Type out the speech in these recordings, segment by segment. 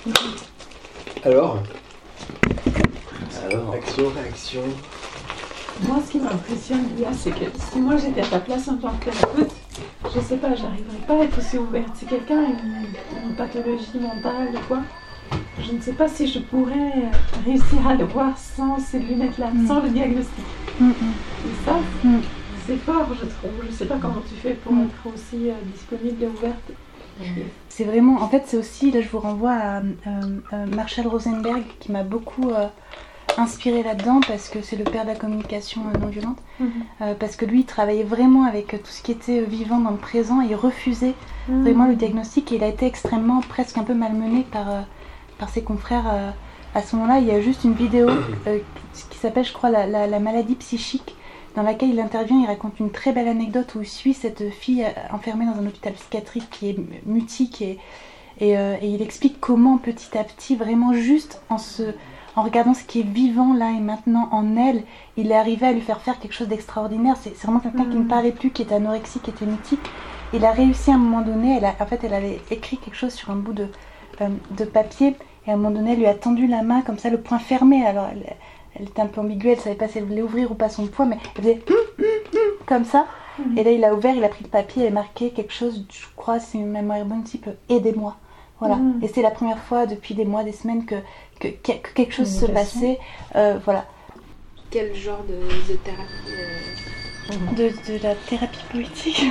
Alors, action, réaction. Moi, ce qui m'impressionne, Lia, c'est que si moi j'étais à ta place en tant que thérapeute, je sais pas, j'arriverais pas à être aussi ouverte. Si quelqu'un a une pathologie mentale ou quoi, je ne sais pas si je pourrais réussir à le voir sans ces lunettes-là, sans le diagnostic. Et ça, c'est fort, je trouve. Je sais pas comment tu fais pour être aussi disponible et ouverte. C'est vraiment, en fait, c'est aussi, là je vous renvoie à Marshall Rosenberg qui m'a beaucoup inspiré là-dedans parce que c'est le père de la communication non violente. Parce que lui il travaillait vraiment avec tout ce qui était vivant dans le présent et il refusait vraiment le diagnostic et il a été extrêmement, presque un peu malmené par ses confrères. À ce moment-là, il y a juste une vidéo qui s'appelle, je crois, la maladie psychique, dans laquelle il intervient, il raconte une très belle anecdote où il suit cette fille enfermée dans un hôpital psychiatrique qui est mutique et il explique comment petit à petit, vraiment juste en regardant ce qui est vivant là et maintenant en elle, il est arrivé à lui faire quelque chose d'extraordinaire. C'est vraiment quelqu'un qui ne parlait plus, qui était anorexique, qui était mutique. Il a réussi à un moment donné, elle avait écrit quelque chose sur un bout de papier et à un moment donné elle lui a tendu la main comme ça, le poing fermé. Alors elle était un peu ambiguë, elle savait pas si elle voulait ouvrir ou pas son poing, mais elle faisait comme ça. Et là il a ouvert, il a pris le papier et marqué quelque chose, je crois, si ma mémoire est bonne, type aidez-moi. Voilà. Et c'est la première fois depuis des mois, des semaines que quelque chose se passait. Voilà. Quel genre de thérapie de la thérapie poétique.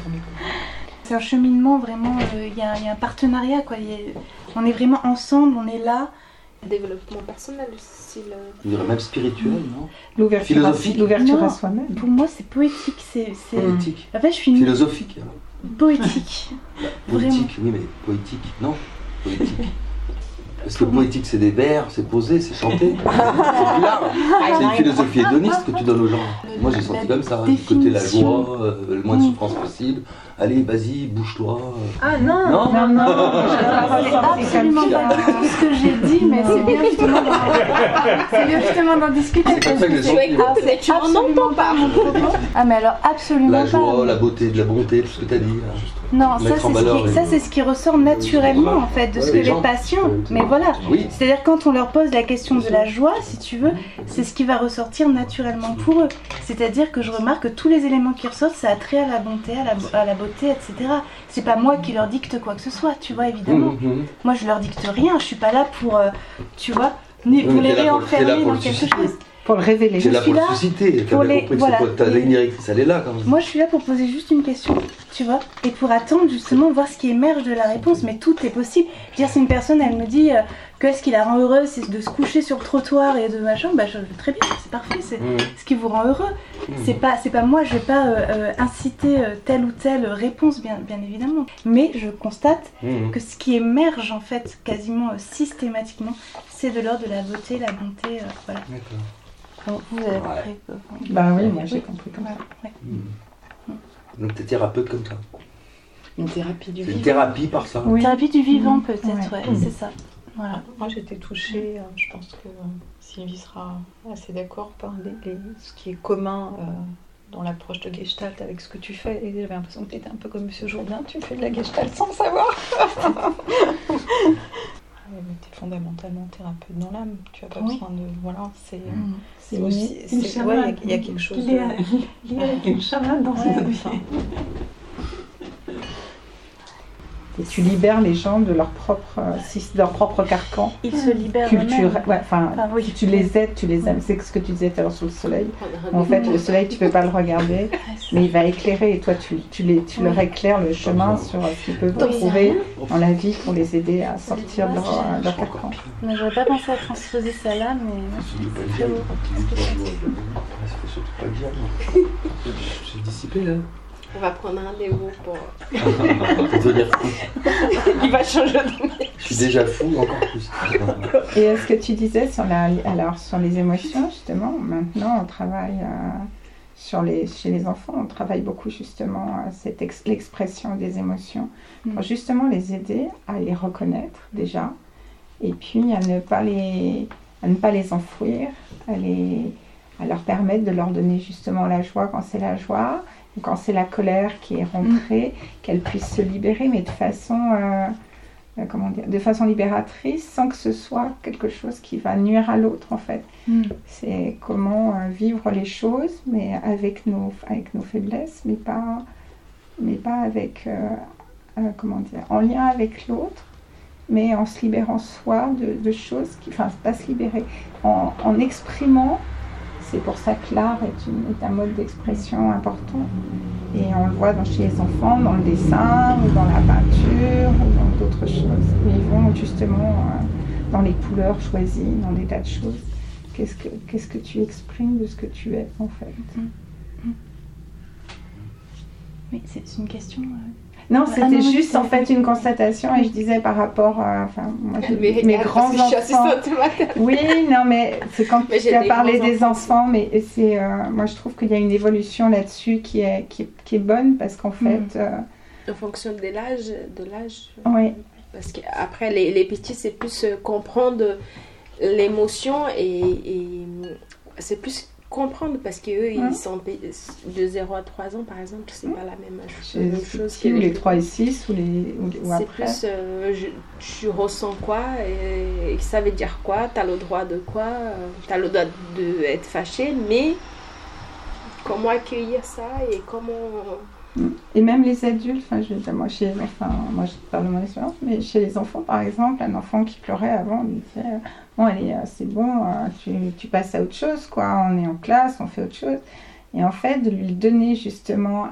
C'est un cheminement vraiment, il y a un partenariat, quoi. On est vraiment ensemble, on est là. Développement personnel, style. Je dirais même spirituel, non? L'ouverture à soi-même. Pour moi, c'est poétique. Poétique. En fait, je suis philosophique. Poétique. Poétique, oui, mais poétique, non? Poétique. Parce que poétique, c'est des vers, c'est posé, c'est chanté. C'est plus large. C'est une philosophie hédoniste que tu donnes aux gens. Moi, j'ai senti comme ça. Du côté la joie, le moins de souffrance possible. Allez, vas-y, bouge-toi. Ah non, non, c'est absolument pas ce que j'ai dit, mais c'est bien justement d'en discuter. C'est comme ça que j'ai tu n'en entends pas. Ah mais alors absolument pas. La joie, la beauté, de la bonté, tout ce que tu as dit. Non, ça c'est ce qui ressort naturellement en fait de ce que les patients. Mais voilà, c'est-à-dire quand on leur pose la question de la joie, si tu veux, c'est ce qui va ressortir naturellement pour eux. C'est-à-dire que je remarque que tous les éléments qui ressortent, ça a trait à la bonté, à la beauté, etc. C'est pas moi qui leur dicte quoi que ce soit, tu vois, évidemment. Moi je leur dicte rien, je suis pas là pour, tu vois, ni pour les réenfermer dans quelque chose. Pour le révéler. C'est là pour le susciter. Ta ligne directrice, elle est là quand même. Moi je suis là pour poser juste une question, tu vois, et pour attendre justement voir ce qui émerge de la réponse, mais tout est possible. Je veux dire, si une personne elle me dit que ce qui la rend heureuse c'est de se coucher sur le trottoir et de machin, bah très bien, c'est parfait, c'est ce qui vous rend heureux. C'est pas moi, je vais pas inciter telle ou telle réponse, bien évidemment. Mais je constate que ce qui émerge en fait quasiment systématiquement, c'est de l'ordre de la beauté, la bonté, voilà. D'accord. Vous avez compris. Bah oui, moi j'ai compris comme ça. Ouais. Donc t'es thérapeute comme ça. Une thérapie du vivant. Une thérapie par ça. Oui. Thérapie du vivant peut-être, ouais, c'est ça. Voilà. Moi j'étais touchée, je pense que Sylvie sera assez d'accord par ce qui est commun dans l'approche de Gestalt avec ce que tu fais. Et j'avais l'impression que tu étais un peu comme Monsieur Jourdain, tu fais de la Gestalt sans le savoir. Mais tu es fondamentalement thérapeute dans l'âme, tu n'as pas besoin de... Voilà, c'est aussi... Il y a quelque chose de... Il y a une chamade dans ce dossier. Et tu libères les gens de leur propre carcan. Ils se libèrent culturel. Ouais, tu les aides, c'est ce que tu disais tout à l'heure sur le soleil. En fait, le soleil, tu ne peux pas le regarder, mais il va éclairer et toi, tu leur éclaires le chemin sur ce qu'ils peuvent trouver dans la vie pour les aider à sortir de leur carcan. Mais j'aurais pas pensé à transposer ça là, mais c'est très beau. Il faut surtout pas le dire. Je suis dissipé là. On va prendre un rendez-vous pour... devenir fou. Il va changer de métier. Je suis déjà fou, encore plus. Et ce que tu disais sur les émotions, justement, maintenant on travaille chez les enfants, on travaille beaucoup justement l'expression des émotions, pour justement les aider à les reconnaître déjà, et puis à ne pas les enfouir, à leur permettre de leur donner justement la joie quand c'est la joie, quand c'est la colère qui est rentrée, qu'elles puissent se libérer, mais de façon de façon libératrice, sans que ce soit quelque chose qui va nuire à l'autre en fait. C'est comment vivre les choses, mais avec nos faiblesses, mais pas avec, en lien avec l'autre, mais en se libérant soi de choses pas se libérer, en exprimant. C'est pour ça que l'art est un mode d'expression important. Et on le voit chez les enfants, dans le dessin, ou dans la peinture, ou dans d'autres choses. Ils vont justement dans les couleurs choisies, dans des tas de choses. Qu'est-ce que tu exprimes de ce que tu es, en fait? Oui, c'est une question... Non, c'était juste en fait une constatation et je disais par rapport à moi, mes grands enfants. Oui, non, mais c'est quand tu as parlé des enfants, mais c'est moi je trouve qu'il y a une évolution là-dessus qui est bonne parce qu'en fait. En fonction de l'âge. Oui. Parce qu'après les petits c'est plus comprendre l'émotion et c'est plus comprendre parce qu'eux ils sont de 0 à 3 ans par exemple, c'est pas la même chose que les 3 et 6 ou après. C'est plus tu ressens quoi et ça veut dire quoi, t'as le droit de quoi, t'as le droit d'être fâché, mais comment accueillir ça et comment... Et même les adultes, moi je parle de mon expérience, mais chez les enfants par exemple, un enfant qui pleurait avant, on lui disait bon allez c'est bon, tu passes à autre chose quoi, on est en classe, on fait autre chose. Et en fait de lui donner justement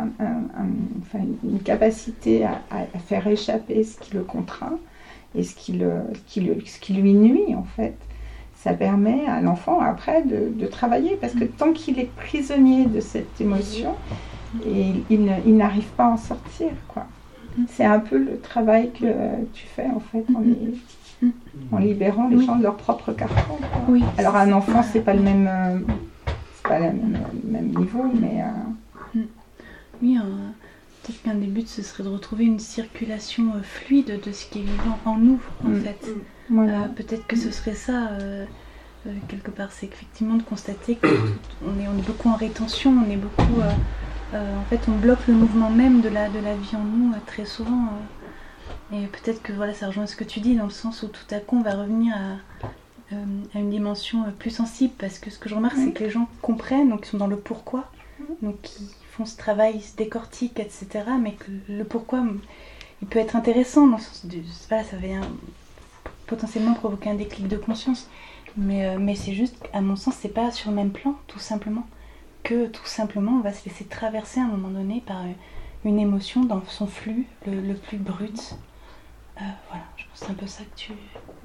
une capacité à faire échapper ce qui le contraint et ce qui lui nuit en fait, ça permet à l'enfant après de travailler parce que tant qu'il est prisonnier de cette émotion, et il n'arrive pas à en sortir quoi. C'est un peu le travail que tu fais en fait en libérant les gens de leur propre carcan. Oui. Alors un enfant c'est pas le même niveau mais oui, peut-être qu'un des buts ce serait de retrouver une circulation fluide de ce qui est vivant en nous en fait. Voilà. Peut-être que ce serait ça quelque part, c'est effectivement de constater qu'on est beaucoup en rétention, on est beaucoup en fait on bloque le mouvement même de la vie en nous très souvent et peut-être que voilà ça rejoint ce que tu dis dans le sens où tout à coup on va revenir à une dimension plus sensible parce que ce que je remarque c'est que les gens comprennent, donc ils sont dans le pourquoi, donc ils font ce travail, ils se décortiquent etc, mais que le pourquoi il peut être intéressant dans le sens de ça vient potentiellement provoquer un déclic de conscience, mais c'est juste à mon sens c'est pas sur le même plan tout simplement. Que tout simplement on va se laisser traverser à un moment donné par une émotion dans son flux le plus brut. Voilà, je pense que c'est un peu ça que tu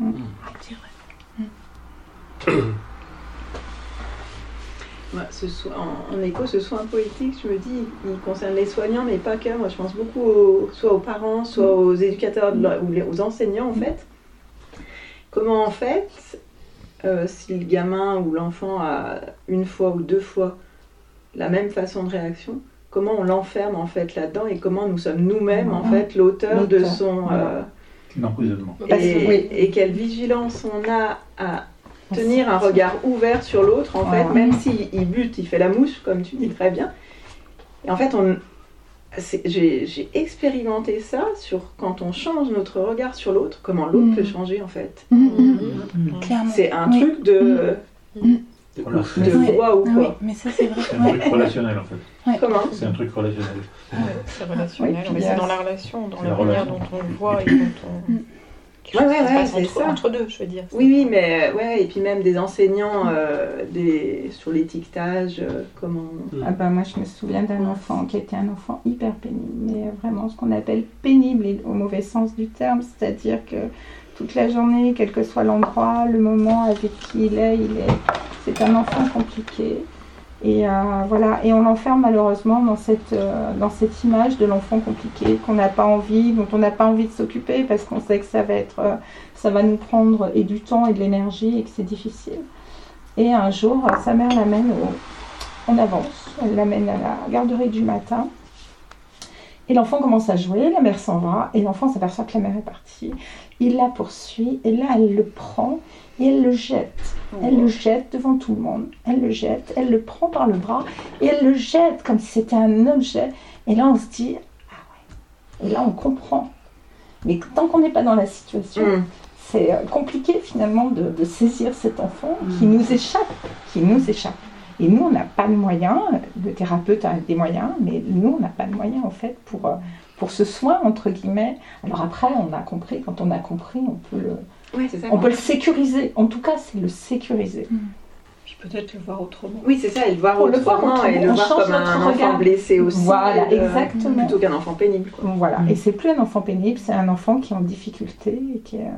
dirais. Ce soin, en écho, ce soin poétique, je me dis, il concerne les soignants, mais pas que. Moi, je pense beaucoup soit aux parents, soit aux éducateurs ou aux enseignants, en fait. Comment, en fait, si le gamin ou l'enfant a une fois ou 2 fois la même façon de réaction, comment on l'enferme en fait là-dedans et comment nous sommes nous-mêmes en fait l'auteur de son l'emprisonnement. Et quelle vigilance on a à tenir un regard ouvert sur l'autre en fait, même s'il bute, il fait la mouche comme tu dis très bien. Et en fait j'ai expérimenté ça sur quand on change notre regard sur l'autre, comment l'autre peut changer en fait. C'est un truc de voix ou quoi. Oui, mais ça c'est vrai. C'est un truc relationnel en fait. Ouais. Comment ? C'est un truc relationnel. C'est relationnel, mais c'est dans la relation, dans la manière dont on le voit et dont on... Entre deux, je veux dire. Oui, mais et puis même des enseignants sur l'étiquetage, comment... moi je me souviens d'un enfant qui était un enfant hyper pénible, mais vraiment ce qu'on appelle pénible au mauvais sens du terme, c'est-à-dire que toute la journée, quel que soit l'endroit, le moment avec qui c'est un enfant compliqué. Et voilà, et on l'enferme malheureusement dans cette image de l'enfant compliqué qu'on n'a pas envie, dont on n'a pas envie de s'occuper parce qu'on sait que ça va nous prendre et du temps et de l'énergie et que c'est difficile. Et un jour, sa mère l'amène en avance, elle l'amène à la garderie du matin. Et l'enfant commence à jouer, la mère s'en va, et l'enfant s'aperçoit que la mère est partie. Il la poursuit, et là elle le prend, et elle le jette. Elle le jette devant tout le monde. Elle le jette, elle le prend par le bras, et elle le jette comme si c'était un objet. Et là on se dit, ah ouais. Et là on comprend. Mais tant qu'on n'est pas dans la situation, c'est compliqué finalement de saisir cet enfant qui nous échappe. Et nous, on n'a pas de moyens, le thérapeute a des moyens, mais nous, on n'a pas de moyens en fait pour ce soin, entre guillemets. Alors après, on a compris, quand on a compris, on peut le sécuriser. En tout cas, c'est le sécuriser. Puis peut-être le voir autrement. Oui, c'est ça, et le voir autrement, et le voir comme un enfant blessé aussi. Voilà, exactement. Plutôt qu'un enfant pénible. Quoi. Voilà, et c'est plus un enfant pénible, c'est un enfant qui est en difficulté et qui est...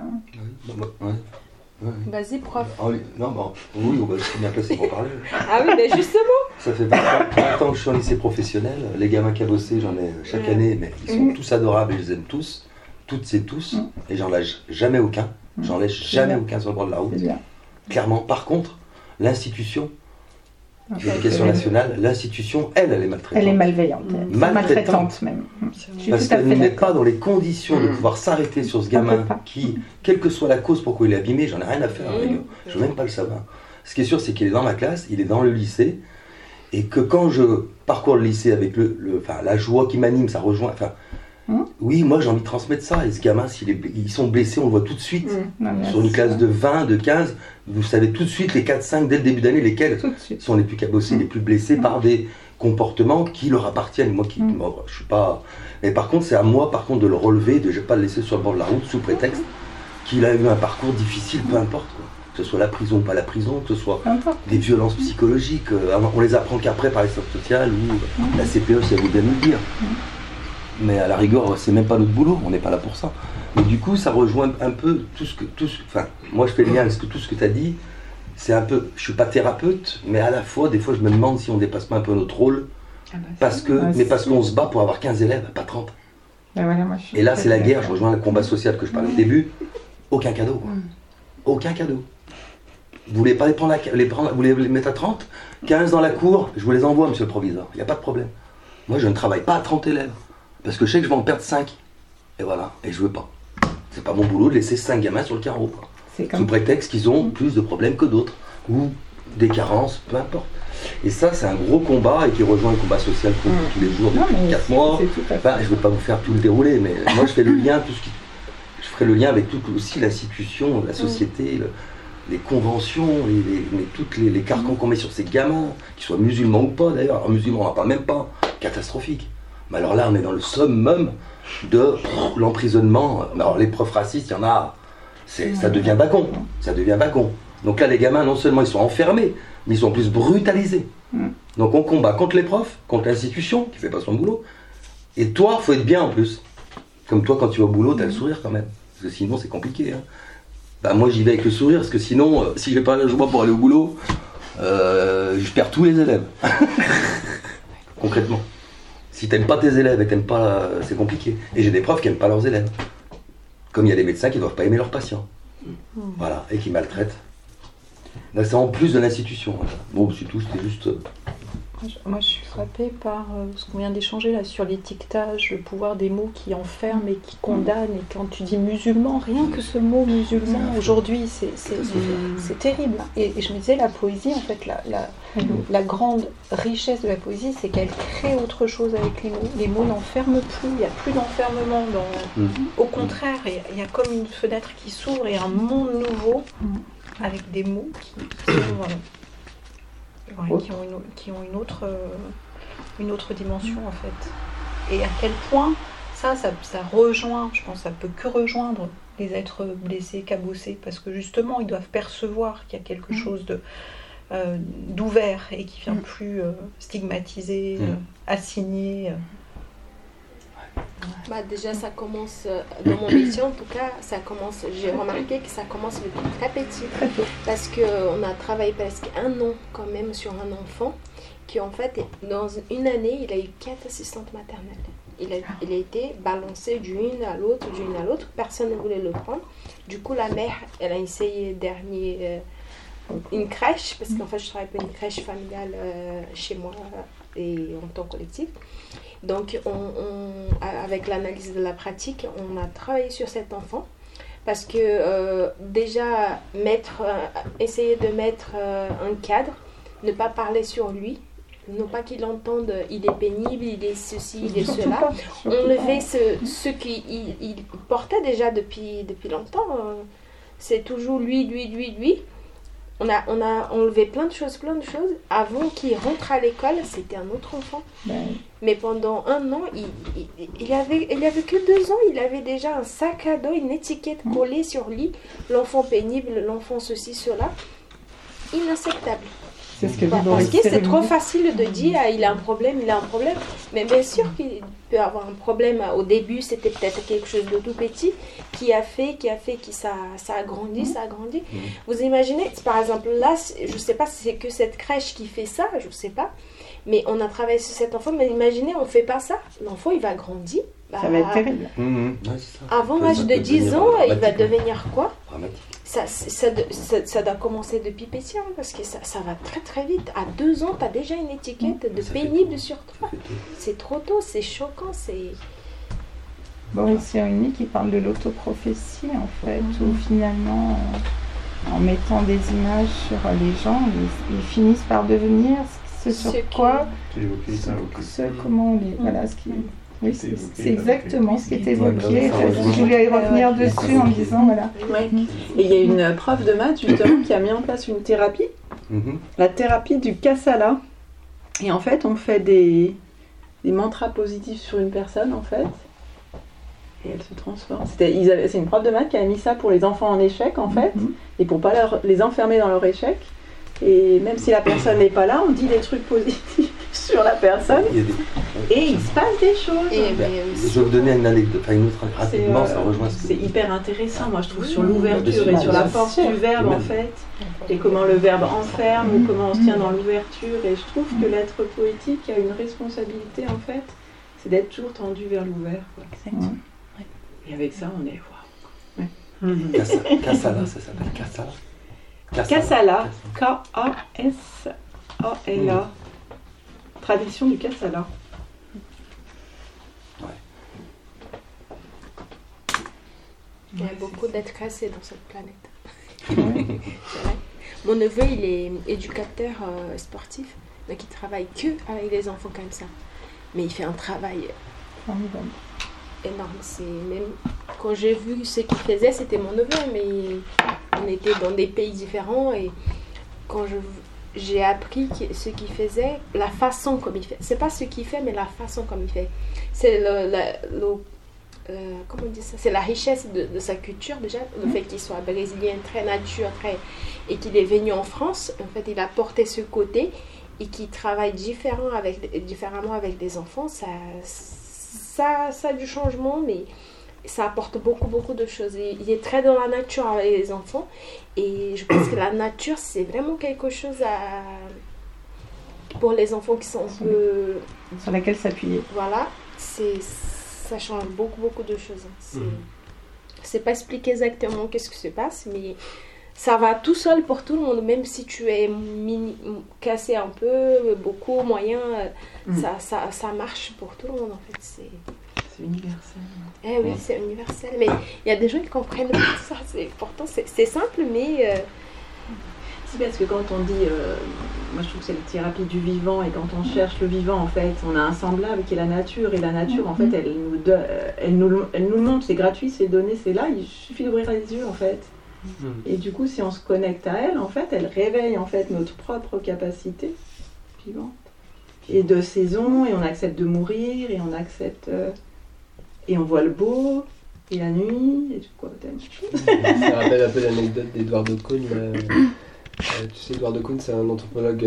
Ouais. Vas-y, prof. Ah oui, non, bon, oui, on va se bien placé pour parler. Ah oui, mais justement. Ça fait 20 ans que je suis en lycée professionnel. Les gamins cabossés, j'en ai chaque année, mais ils sont tous adorables et je les aime tous. Toutes et tous. Et j'en lâche jamais aucun. J'en laisse jamais aucun sur le bord de la route. Clairement. Par contre, l'institution, l'éducation nationale, l'institution, elle est maltraitante. Elle est malveillante. Maltraitante même. Parce qu'elle ne met pas dans les conditions de pouvoir s'arrêter sur ce gamin qui, quelle que soit la cause pourquoi il est abîmé, j'en ai rien à faire, les gars. Je veux même pas le savoir. Ce qui est sûr, c'est qu'il est dans ma classe, il est dans le lycée, et que quand je parcours le lycée avec la joie qui m'anime, ça rejoint... Oui, moi j'ai envie de transmettre ça. Et ce gamin, ils sont blessés, on le voit tout de suite. Sur une classe de 20, de 15, vous savez tout de suite, les 4-5, dès le début d'année, lesquels sont les plus cabossés, les plus blessés par des comportements qui leur appartiennent. Moi, je suis pas... Mais par contre, c'est à moi, par contre, de le relever, de ne pas le laisser sur le bord de la route sous prétexte qu'il a eu un parcours difficile, peu importe. Quoi. Que ce soit la prison ou pas la prison, que ce soit des violences psychologiques. On les apprend qu'après par les services sociaux ou la CPE, ça veut bien nous le dire. Mais à la rigueur, c'est même pas notre boulot, on n'est pas là pour ça. Mais du coup, ça rejoint un peu moi je fais le lien avec tout ce que tu as dit. C'est un peu, je suis pas thérapeute, mais à la fois, des fois, je me demande si on dépasse pas un peu notre rôle. Parce qu'on se bat pour avoir 15 élèves, pas 30. Et là, c'est la guerre, je rejoins le combat social que je parlais au début. Aucun cadeau, quoi. Aucun cadeau. Vous voulez pas vous voulez les mettre à 30, 15 dans la cour, je vous les envoie, monsieur le proviseur, il n'y a pas de problème. Moi, je ne travaille pas à 30 élèves. Parce que je sais que je vais en perdre 5. Et voilà, et je veux pas. C'est pas mon boulot de laisser 5 gamins sur le carreau. Sous prétexte qu'ils ont plus de problèmes que d'autres. Ou des carences, peu importe. Et ça, c'est un gros combat et qui rejoint le combat social pour tous les jours depuis 4 mois. Enfin, je ne vais pas vous faire tout le déroulé, mais moi je fais le lien, je ferai le lien avec tout aussi l'institution, la société, les conventions, toutes les carcans qu'on met sur ces gamins, qu'ils soient musulmans ou pas d'ailleurs. Alors musulmans, on n'en parle même pas. Catastrophique. Mais alors là, on est dans le summum de l'emprisonnement. Alors les profs racistes, il y en a, ça devient wagon. Ça devient wagon. Donc là, les gamins, non seulement ils sont enfermés, mais ils sont en plus brutalisés. Donc on combat contre les profs, contre l'institution qui fait pas son boulot. Et toi, faut être bien en plus. Comme toi, quand tu vas au boulot, tu as le sourire quand même. Parce que sinon, c'est compliqué. Moi, j'y vais avec le sourire, parce que sinon, si j'ai pas la joie pour aller au boulot, je perds tous les élèves. Concrètement. Si t'aimes pas tes élèves et t'aimes pas, c'est compliqué. Et j'ai des profs qui aiment pas leurs élèves. Comme il y a des médecins qui doivent pas aimer leurs patients. Voilà, et qui maltraitent. Là, c'est en plus de l'institution. Voilà. Bon, c'est tout, c'était juste... Moi, je suis frappée par ce qu'on vient d'échanger là sur l'étiquetage, le pouvoir des mots qui enferment et qui condamnent. Et quand tu dis musulman, rien que ce mot musulman, aujourd'hui, c'est terrible. Et je me disais, la poésie, en fait, la grande richesse de la poésie, c'est qu'elle crée autre chose avec les mots. Les mots n'enferment plus, il n'y a plus d'enfermement. Au contraire, il y a comme une fenêtre qui s'ouvre et un monde nouveau avec des mots qui ont une autre dimension en fait. Et à quel point ça rejoint, je pense que ça peut que rejoindre les êtres blessés, cabossés, parce que justement ils doivent percevoir qu'il y a quelque chose d'ouvert et qui vient plus stigmatiser, assigner. Déjà ça commence dans mon métier en tout cas, j'ai remarqué que ça commence depuis très petit parce qu'on a travaillé presque 1 an quand même sur un enfant qui en fait dans une année il a eu 4 assistantes maternelles. Il a été balancé d'une à l'autre, personne ne voulait le prendre. Du coup la mère elle a essayé une crèche, parce qu'en fait je travaille pour une crèche familiale chez moi et en temps collectif. Donc, avec l'analyse de la pratique, on a travaillé sur cet enfant parce que déjà, essayer de mettre un cadre, ne pas parler sur lui, non pas qu'il entende il est pénible, il est ceci, il est cela. Enlever ce qu'il portait déjà depuis longtemps. C'est toujours lui. On a enlevé plein de choses. Avant qu'il rentre à l'école, c'était un autre enfant. Mais pendant 1 an, il avait que 2 ans, il avait déjà un sac à dos, une étiquette collée sur lui. L'enfant pénible, l'enfant ceci, cela. Inacceptable. C'est ce que parce que c'est trop facile de dire il a un problème. Mais bien sûr qu'il peut avoir un problème. Au début, c'était peut-être quelque chose de tout petit qui a fait que ça a grandi. Vous imaginez, par exemple, là, je ne sais pas si c'est que cette crèche qui fait ça, je ne sais pas. Mais on a travaillé sur cet enfant, mais imaginez, on ne fait pas ça. L'enfant, il va grandir. Ça va être terrible. Avant l'âge de 10 ans, il va devenir quoi? Dramatique. Ça doit commencer depuis petit, parce que ça va très très vite. À 2 ans, tu as déjà une étiquette de pénible sur toi. C'est trop tôt, c'est choquant, c'est... Boris Cyrulnik qui parle de l'autoprophétie, en fait, où finalement, en mettant des images sur les gens, ils finissent par devenir voilà, ce qui... Oui, c'est exactement ce qui est évoqué. Je voulais revenir dessus en disant, voilà. Ouais. Et il y a une prof de maths, justement, qui a mis en place une thérapie, la thérapie du Kasala. Et en fait, on fait des mantras positifs sur une personne, en fait, et elle se transforme. C'est une prof de maths qui a mis ça pour les enfants en échec, en fait, et pour pas les enfermer dans leur échec. Et même si la personne n'est pas là, on dit des trucs positifs sur la personne et il se passe des choses. Je vais vous donner une anecdote, une autre rapidement, ça rejoint ce que... C'est hyper intéressant, moi je trouve, sur l'ouverture et sur la force du verbe en fait, et comment le verbe enferme ou comment on se tient dans l'ouverture. Et je trouve que l'être poétique a une responsabilité en fait, c'est d'être toujours tendu vers l'ouvert. Exactement. Et avec ça, on est waouh. Kasala, ça s'appelle Kasala. Kasala, K-A-S-A-L-A. Tradition du Kasala. Il y a beaucoup d'êtres cassés dans cette planète. C'est vrai. Mon neveu, il est éducateur sportif, donc il travaille que avec des enfants comme ça. Mais il fait un travail énorme. C'est même quand j'ai vu ce qu'il faisait, c'était mon neveu, mais on était dans des pays différents et quand j'ai appris ce qu'il faisait, la façon comme il fait. C'est pas ce qu'il fait, mais la façon comme il fait. C'est comment on dit ça? C'est la richesse de sa culture déjà, le fait qu'il soit brésilien, très nature, et qu'il est venu en France. En fait, il a porté ce côté et qu'il travaille différemment avec des enfants. Ça a du changement, mais ça apporte beaucoup de choses. Il est très dans la nature avec les enfants et je pense que la nature, c'est vraiment quelque chose pour les enfants qui sont un peu... Sur laquelle s'appuyer. Voilà, ça change beaucoup de choses. C'est pas expliquer exactement qu'est-ce qui se passe, mais ça va tout seul pour tout le monde, même si tu es cassé un peu, beaucoup, moyen, ça marche pour tout le monde en fait. C'est universel. Eh oui, c'est universel. Mais il y a des gens qui comprennent pas ça. Pourtant, c'est simple, mais... C'est parce que quand on dit... moi, je trouve que c'est la thérapie du vivant. Et quand on cherche le vivant, en fait, on a un semblable qui est la nature. Et la nature, en fait, elle nous le montre. C'est gratuit, c'est donné, c'est là. Il suffit d'ouvrir les yeux, en fait. Et du coup, si on se connecte à elle, en fait, elle réveille, en fait, notre propre capacité vivante. Et de saison, et on accepte de mourir, et on accepte... Et on voit le beau, et la nuit, et tout quoi. Ça rappelle un peu l'anecdote d'Edouard de Caunes. Tu sais, Edouard de Caunes, c'est un anthropologue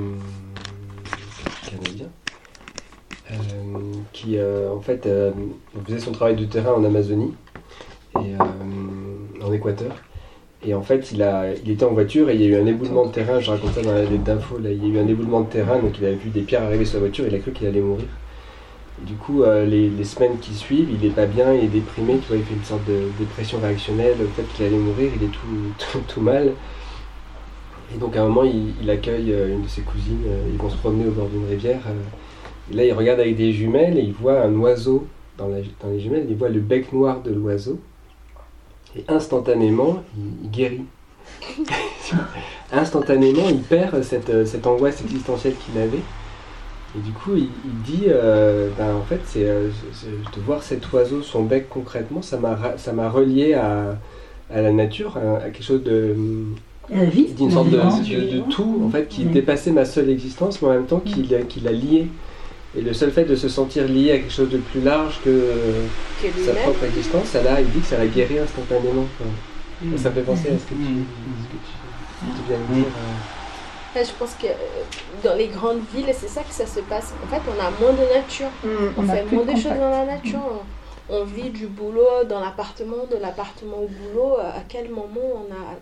canadien qui, en fait, faisait son travail de terrain en Amazonie, et en Équateur. Et en fait, il était en voiture et il y a eu un éboulement de terrain. Je raconte ça dans la lettre d'info. Là, il y a eu un éboulement de terrain, donc il a vu des pierres arriver sur la voiture. Il a cru qu'il allait mourir. Et du coup, les semaines qui suivent, il n'est pas bien, il est déprimé. Tu vois, il fait une sorte de dépression réactionnelle. Le fait qu'il allait mourir, il est tout mal. Et donc, à un moment, il accueille une de ses cousines. Ils vont se promener au bord d'une rivière. Et là, il regarde avec des jumelles et il voit un oiseau dans les jumelles. Il voit le bec noir de l'oiseau. Et instantanément, il guérit. Instantanément, il perd cette angoisse existentielle qu'il avait. Et du coup, il dit, en fait, de voir cet oiseau, son bec concrètement, ça m'a relié à la nature, à quelque chose d'une sorte de tout, en fait, qui dépassait ma seule existence, mais en même temps qui l'a lié. Et le seul fait de se sentir lié à quelque chose de plus large que sa propre existence, il dit que ça l'a guéri instantanément. Ça me fait penser à ce que tu viens de dire. Je pense que dans les grandes villes, c'est ça que ça se passe. En fait, on a moins de nature. On fait moins de choses dans la nature. On vit du boulot dans l'appartement, de l'appartement au boulot. À quel moment on a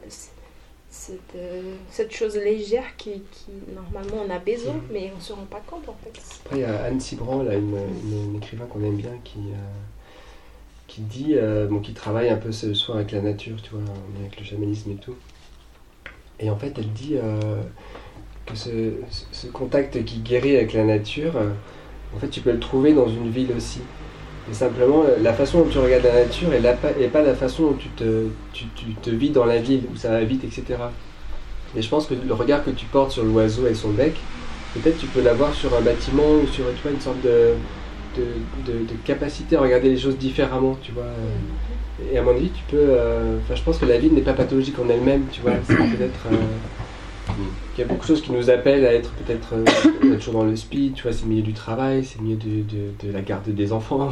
cette chose légère qui normalement on a besoin, mais on ne se rend pas compte en fait. Après, il y a Anne Sibran, là, une écrivain qu'on aime bien, qui dit, qui travaille un peu ce soir avec la nature, tu vois, avec le chamanisme et tout. Et en fait, elle dit que ce contact qui guérit avec la nature, en fait, tu peux le trouver dans une ville aussi. Et simplement, la façon dont tu regardes la nature n'est pas la façon dont tu te vis dans la ville, où ça va vite, etc. Et je pense que le regard que tu portes sur l'oiseau et son bec, peut-être tu peux l'avoir sur un bâtiment ou sur, tu vois, une sorte de capacité à regarder les choses différemment, tu vois. Et à mon avis, tu peux... je pense que la ville n'est pas pathologique en elle-même, tu vois. C'est peut-être... il y a beaucoup de choses qui nous appellent à être peut-être toujours dans le speed, tu vois, c'est le milieu du travail, c'est le milieu de la garde des enfants.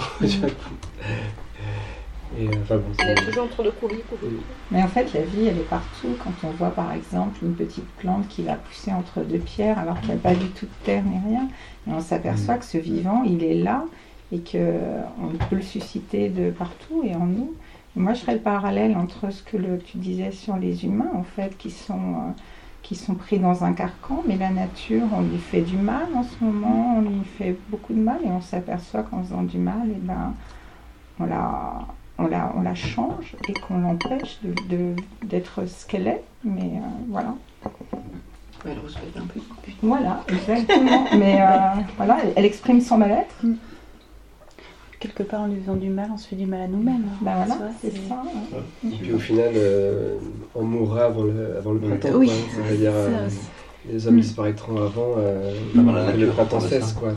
Et on est toujours entre le courir. Mais en fait, la vie, elle est partout. Quand on voit par exemple une petite plante qui va pousser entre deux pierres alors qu'il n'y a pas du tout de terre ni rien, et on s'aperçoit que ce vivant, il est là et qu'on peut le susciter de partout et en nous. Et moi, je ferais le parallèle entre ce que tu disais sur les humains, en fait, qui sont pris dans un carcan, mais la nature, on lui fait du mal en ce moment, on lui fait beaucoup de mal, et on s'aperçoit qu'en faisant du mal, on la change et qu'on l'empêche d'être ce qu'elle est, mais voilà. Elle respecte un peu. Voilà, exactement. Mais voilà, elle exprime son mal-être. Quelque part, en lui faisant du mal, on se fait du mal à nous-mêmes. Ben voilà, c'est ça. Et puis au final, on mourra avant le printemps. Oui, quoi. Ça veut dire, les hommes disparaîtront avant le printemps cesse, quoi.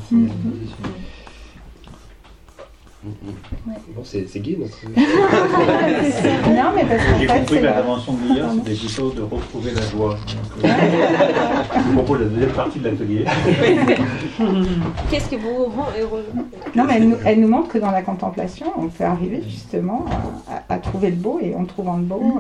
Bon, c'est gay notre. Non, mais parce qu'en J'ai fait, compris que l'intervention de Lilia, c'était plutôt de retrouver la joie. Donc, je propose la deuxième partie de l'atelier. Qu'est-ce qui vous rend heureux? Non, mais elle nous montre que dans la contemplation, on peut arriver justement à trouver le beau, et en trouvant le beau,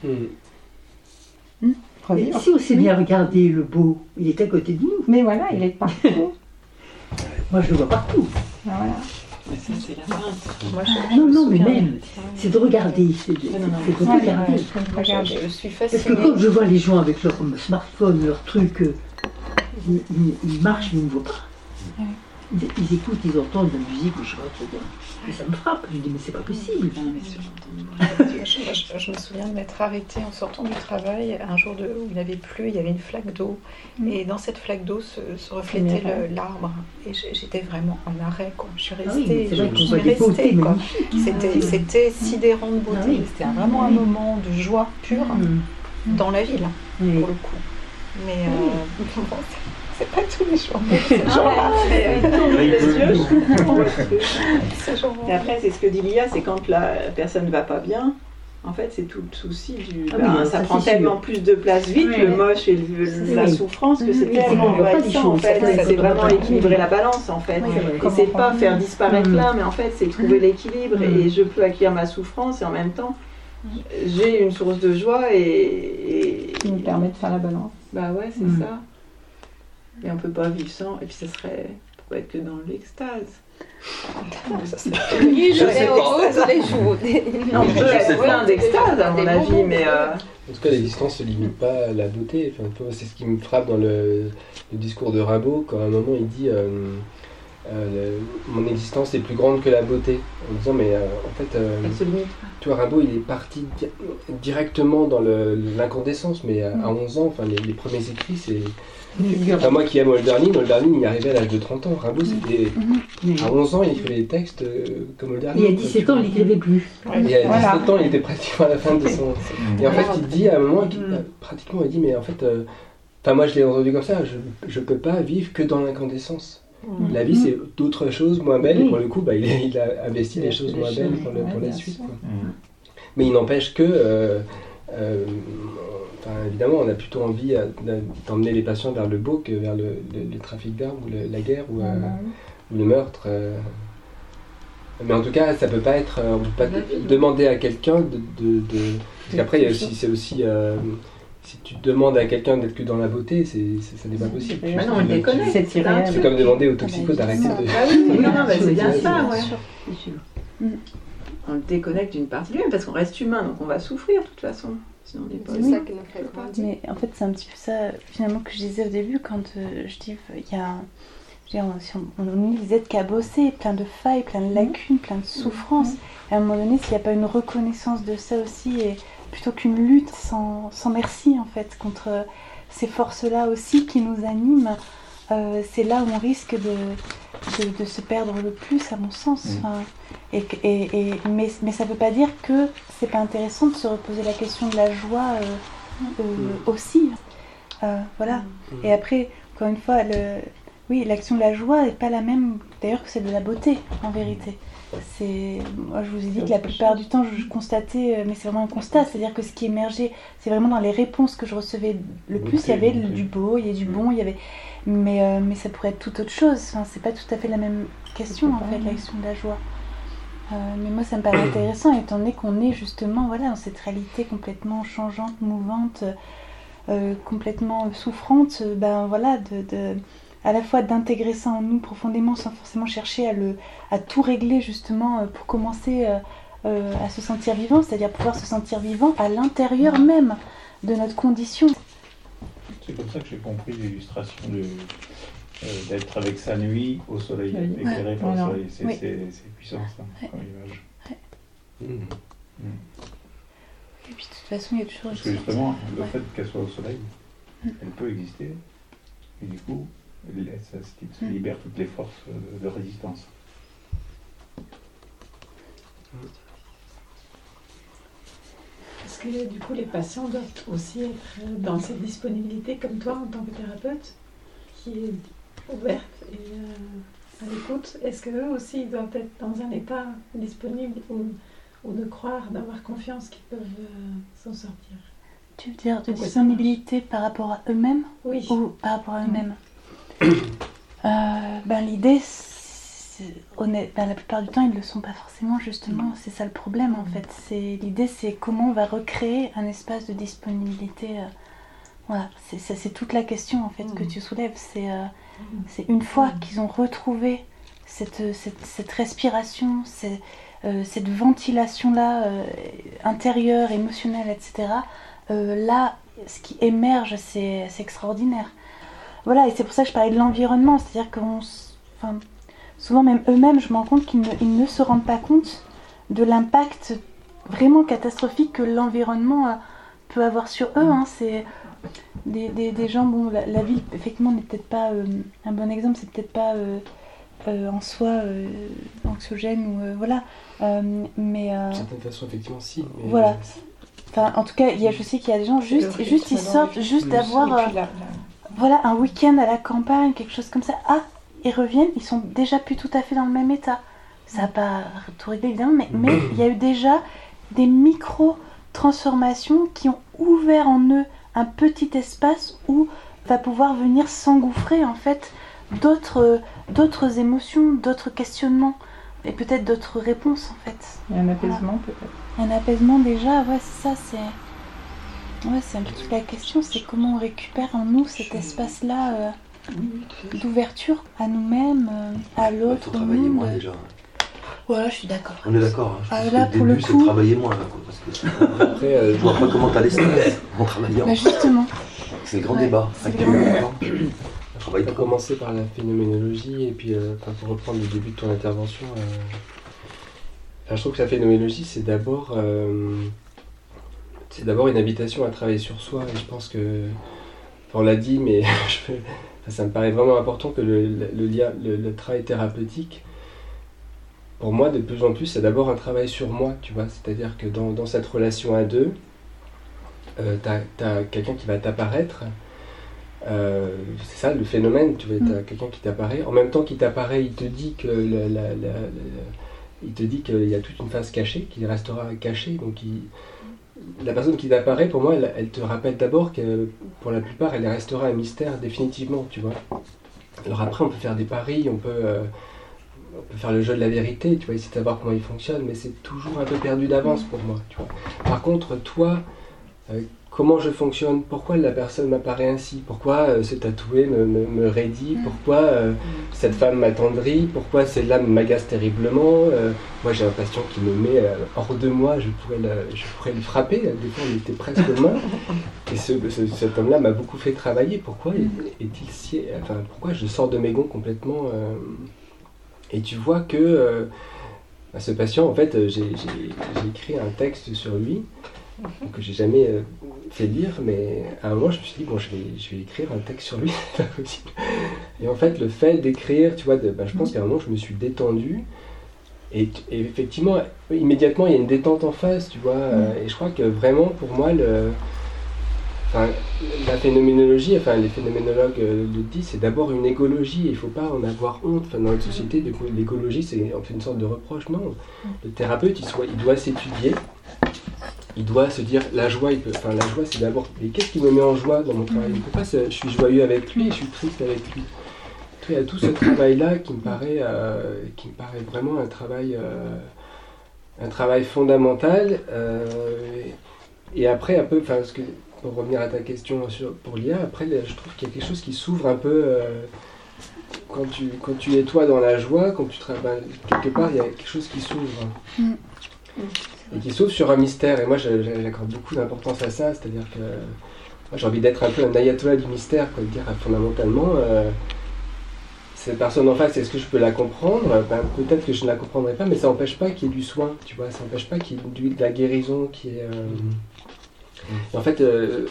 revivre. Si on sait bien regarder le beau, il est à côté de nous. Mais voilà, il est partout. Moi, je le vois partout. Voilà. Mais ça, c'est la fin. Non, mais même, c'est de regarder, c'est de regarder. Je suis Parce que fascinée. quand je vois les gens avec leur smartphone, leur truc, ils marchent, mais ils ne me voient pas. Ils écoutent, ils entendent de la musique, je sais pas trop bien. Et ça me frappe, je dis mais c'est pas possible. Je me souviens de m'être arrêtée en sortant du travail un jour où il avait plu, il y avait une flaque d'eau, et dans cette flaque d'eau se reflétait l'arbre, et j'étais vraiment en arrêt, quoi. Je suis restée, c'est vrai qu'on voit des beautés magnifiques. C'était sidérant de beauté, c'était vraiment un moment de joie pure dans la ville, pour le coup. Mais c'est pas tous les jours. Et après, c'est ce que dit Lia, c'est quand la personne ne va pas bien, en fait, c'est tout le souci du... ça prend tellement plus de place vite, le moche et la souffrance, que c'est tellement envahissant, en fait. C'est vraiment équilibrer la balance, en fait. Et c'est pas faire disparaître l'un, mais en fait, c'est trouver l'équilibre. Et je peux accueillir ma souffrance, et en même temps, j'ai une source de joie et qui nous permet de faire la balance. Bah ouais, c'est ça. Et on peut pas vivre sans, et puis ça serait pour être que dans l'extase. Ça serait tous les jours. On peut être plein d'extase à mon avis, mais En tout cas, l'existence ne se limite pas à la beauté. Enfin, c'est ce qui me frappe dans le discours de Rimbaud, quand à un moment il dit mon existence est plus grande que la beauté, en disant mais en fait elle se limite pas. Tu vois, Rimbaud il est parti directement dans l'incandescence, mais à 11 ans, enfin les premiers écrits, c'est enfin, moi qui aime Hölderlin il y arrivait à l'âge de 30 ans. Rimbaud c'était à 11 ans il écrivait des textes comme Hölderlin. Et à 17 ans il n'écrivait plus. Et à 17 ans il était pratiquement à la fin de son... Et en fait il dit à un moment, pratiquement il dit mais en fait... Enfin, moi je l'ai entendu comme ça, je peux pas vivre que dans l'incandescence. La vie, c'est d'autres choses moins belles, et pour le coup, il a investi les choses moins belles pour la suite. Quoi. Mais il n'empêche que, évidemment, on a plutôt envie d'emmener les patients vers le beau que vers le trafic d'armes, ou la guerre, ou le meurtre. Mais en tout cas, ça peut pas être. On peut pas demander à quelqu'un parce qu'après, c'est aussi. Si tu demandes à quelqu'un d'être que dans la beauté, ça n'est pas possible. Mais non, on le déconnecte. C'est comme demander aux toxicos d'arrêter de... Ah oui, non, c'est bien ça, ouais. On le déconnecte d'une partie de lui, parce qu'on reste humain, donc on va souffrir de toute façon. Sinon, on n'est pas... C'est ça qui nous fait grandir. Mais en fait, c'est un petit peu ça, finalement, que je disais au début, quand je dis, il y a... On est des êtres cabossés, plein de failles, plein de lacunes, plein de souffrances. Et à un moment donné, s'il n'y a pas une reconnaissance de ça aussi, et plutôt qu'une lutte sans merci en fait contre ces forces-là aussi qui nous animent, c'est là où on risque de se perdre le plus, à mon sens. Mais ça ne veut pas dire que c'est pas intéressant de se reposer la question de la joie aussi. Voilà. Et après, encore une fois, l'action de la joie n'est pas la même d'ailleurs que celle de la beauté, en vérité. Moi, je vous ai dit que la plupart du temps, je constatais, mais c'est vraiment un constat, c'est-à-dire que ce qui émergeait, c'est vraiment dans les réponses que je recevais le plus, il y avait du beau, il y avait du bon, mais ça pourrait être tout autre chose. Enfin, c'est pas tout à fait la même question, en fait, l'action de la joie. Mais moi, ça me paraît intéressant, étant donné qu'on est justement dans cette réalité complètement changeante, mouvante, complètement souffrante, à la fois d'intégrer ça en nous profondément sans forcément chercher à tout régler justement pour commencer à se sentir vivant, c'est-à-dire pouvoir se sentir vivant à l'intérieur même de notre condition. C'est comme ça que j'ai compris l'illustration d'être avec sa nuit au soleil, éclairé par le soleil. C'est puissant ça, comme image. Et puis de toute façon, il y a toujours... Parce que justement, le fait qu'elle soit au soleil, elle peut exister, et du coup, ça libère toutes les forces de résistance. Est-ce que du coup les patients doivent aussi être dans cette disponibilité comme toi en tant que thérapeute, qui est ouverte et à l'écoute? Est-ce qu'eux aussi ils doivent être dans un état disponible ou de croire, d'avoir confiance qu'ils peuvent s'en sortir? Tu veux dire de disponibilité par rapport à eux-mêmes? Oui. Ou par rapport à eux-mêmes? L'idée, la plupart du temps, ils ne le sont pas forcément, justement. C'est ça le problème, en fait. L'idée, c'est comment on va recréer un espace de disponibilité. Voilà, c'est toute la question, en fait, que tu soulèves. C'est une fois qu'ils ont retrouvé cette respiration, cette ventilation-là, intérieure, émotionnelle, etc., là, ce qui émerge, c'est extraordinaire. Voilà, et c'est pour ça que je parlais de l'environnement, c'est-à-dire que souvent même eux-mêmes, je me rends compte qu'ils ne se rendent pas compte de l'impact vraiment catastrophique que l'environnement peut avoir sur eux. C'est des gens, la ville, effectivement, n'est peut-être pas un bon exemple, c'est peut-être pas en soi anxiogène, ou voilà. Mais de certaine façon, effectivement, si. Mais voilà. En tout cas, je sais qu'il y a des gens, juste ils sortent, juste d'avoir... Voilà, un week-end à la campagne, quelque chose comme ça. Ils reviennent, ils sont déjà plus tout à fait dans le même état. Ça n'a pas tout réglé, évidemment, mais il y a eu déjà des micro-transformations qui ont ouvert en eux un petit espace où va pouvoir venir s'engouffrer, en fait, d'autres émotions, d'autres questionnements, et peut-être d'autres réponses, en fait. Il y a un apaisement, peut-être. Un apaisement, déjà, c'est ça, c'est un peu toute la question, c'est comment on récupère en nous cet espace-là d'ouverture à nous-mêmes, à l'autre. Il faut travailler moins déjà. Voilà, je suis d'accord. On est d'accord. Là, pour le coup, c'est travailler moins. Parce que après, je vois pas comment t'as les stress en travaillant. Justement. C'est le grand débat. On va commencer par la phénoménologie et puis pour reprendre le début de ton intervention. Je trouve que la phénoménologie, c'est d'abord une invitation à travailler sur soi, et je pense que, on l'a dit, mais ça me paraît vraiment important que le travail thérapeutique, pour moi, de plus en plus, c'est d'abord un travail sur moi, tu vois, c'est-à-dire que dans cette relation à deux, t'as quelqu'un qui va t'apparaître, c'est ça le phénomène, tu vois, t'as quelqu'un qui t'apparaît, en même temps qu'il t'apparaît, il te dit que il te dit qu'il y a toute une phase cachée, qu'il restera cachée, donc la personne qui t'apparaît, pour moi, elle te rappelle d'abord que pour la plupart, elle restera un mystère définitivement, tu vois. Alors après, on peut faire des paris, on peut faire le jeu de la vérité, tu vois, essayer de savoir comment il fonctionne, mais c'est toujours un peu perdu d'avance pour moi, tu vois. Par contre, toi, comment je fonctionne, pourquoi la personne m'apparaît ainsi, pourquoi ce tatoué me raidit, pourquoi cette femme m'attendrit, pourquoi celle-là m'agace terriblement, moi j'ai un patient qui me met hors de moi, je pourrais le frapper, des fois on était presque main, et cet homme-là m'a beaucoup fait travailler, pourquoi est-il si... Enfin, pourquoi je sors de mes gonds complètement et tu vois que ce patient, en fait, j'ai écrit un texte sur lui, que j'ai jamais fait lire, mais à un moment je me suis dit bon, je vais écrire un texte sur lui, c'est pas possible. Et en fait le fait d'écrire, tu vois, je pense qu'à un moment je me suis détendu et effectivement immédiatement il y a une détente en face, tu vois, et je crois que vraiment pour moi la phénoménologie, les phénoménologues le disent, c'est d'abord une égologie, il ne faut pas en avoir honte. Dans notre société, l'égologie c'est en fait une sorte de reproche, non. Le thérapeute il doit s'étudier. Il doit se dire, la joie c'est d'abord, mais qu'est-ce qui me met en joie dans mon travail? Pourquoi je suis joyeux avec lui et je suis triste avec lui? Il y a tout ce travail-là qui me paraît vraiment un travail fondamental. Et après, un peu, pour revenir à ta question pour l'IA, après, je trouve qu'il y a quelque chose qui s'ouvre un peu quand tu es toi dans la joie, quand tu travailles, quelque part, il y a quelque chose qui s'ouvre. Et qui s'ouvre sur un mystère, et moi j'accorde beaucoup d'importance à ça, c'est-à-dire que moi, j'ai envie d'être un peu un ayatollah du mystère, quoi, de dire fondamentalement, cette personne en face, est-ce que je peux la comprendre? Peut-être que je ne la comprendrai pas, mais ça n'empêche pas qu'il y ait du soin, tu vois, ça n'empêche pas qu'il y ait de la guérison, Et en fait,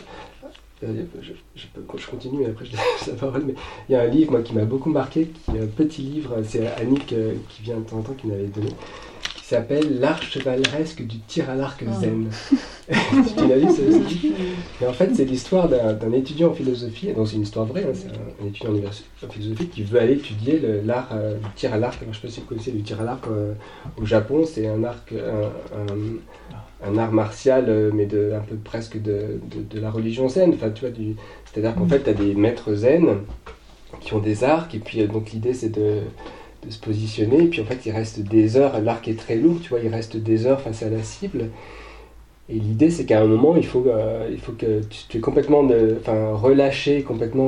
je continue, et après je laisse la parole, mais il y a un livre moi, qui m'a beaucoup marqué, un petit livre, c'est Annick qui vient de temps en temps qui m'avait donné, qui s'appelle L'art chevaleresque du tir à l'arc zen. Tu l'as lu ce livre? Et en fait, c'est l'histoire d'un étudiant en philosophie, et donc c'est une histoire vraie, c'est un étudiant en philosophie qui veut aller étudier l'art du tir à l'arc. Alors, je ne sais pas si vous connaissez le tir à l'arc au Japon, c'est un art martial, mais un peu presque de la religion zen. Enfin, tu vois, c'est-à-dire qu'en fait, tu as des maîtres zen qui ont des arcs, et puis donc l'idée c'est de se positionner, et puis en fait il reste des heures, l'arc est très lourd, tu vois, il reste des heures face à la cible, et l'idée c'est qu'à un moment il faut que tu es complètement relâché, complètement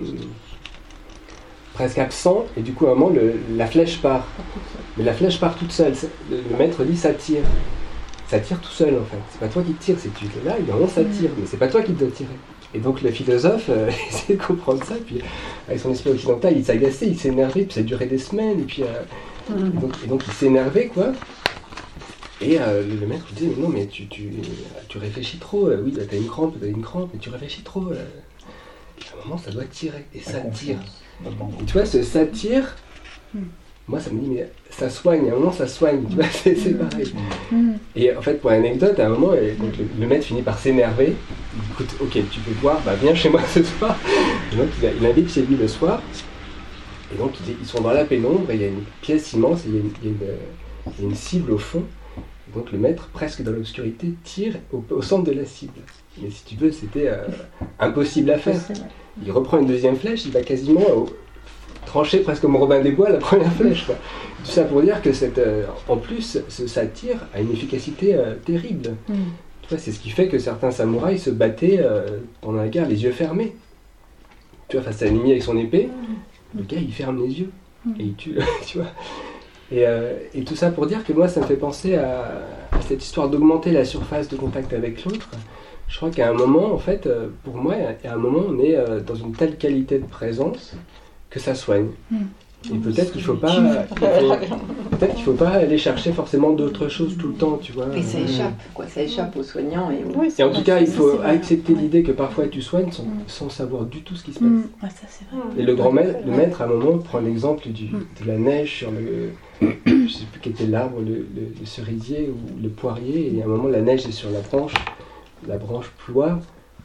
presque absent, et du coup à un moment la flèche part, mais la flèche part toute seule, le maître dit ça tire tout seul en fait, c'est pas toi qui tires, c'est tu es là, et à un moment ça tire, mais c'est pas toi qui dois tirer. Et donc le philosophe essaie de comprendre ça, puis avec son esprit occidental, il s'agaçait, il s'énervait, puis ça durait des semaines, et puis et donc il s'énervait quoi. Et le maître lui disait mais non mais tu réfléchis trop, oui t'as une crampe, mais tu réfléchis trop. À un moment ça doit tirer, et ça tire. Et tu vois ça tire. Moi, ça me dit, mais ça soigne, à un moment, ça soigne, tu vois, c'est pareil. Et en fait, pour l'anecdote, à un moment, donc, le maître finit par s'énerver. Il dit, écoute, ok, tu peux boire, viens chez moi ce soir. Et donc, il invite chez lui le soir. Et donc, ils sont dans la pénombre, et il y a une pièce immense, et il y a une cible au fond. Et donc, le maître, presque dans l'obscurité, tire au centre de la cible. Mais si tu veux, c'était impossible à faire. Il reprend une deuxième flèche, il va quasiment... tranché presque comme Robin des Bois la première flèche, quoi. Tout ça pour dire que en plus ce satire a une efficacité terrible. Tu vois, c'est ce qui fait que certains samouraïs se battaient pendant la guerre les yeux fermés. Tu vois, face à l'ennemi avec son épée, le gars il ferme les yeux et il tue, tu vois. Et tout ça pour dire que moi ça me fait penser à cette histoire d'augmenter la surface de contact avec l'autre. Je crois qu'à un moment, en fait, pour moi, à un moment on est dans une telle qualité de présence que ça soigne. Et peut-être qu'il ne faut pas aller chercher forcément d'autres choses tout le temps, tu vois. Et ça échappe, quoi. Ça échappe aux soignants. Et en tout cas, il faut accepter l'idée que parfois tu soignes sans savoir du tout ce qui se passe. Ça, c'est vrai. Et le maître, à un moment, prend l'exemple de la neige sur je ne sais plus quel était l'arbre, le cerisier ou le poirier, et à un moment, la neige est sur la branche ploie.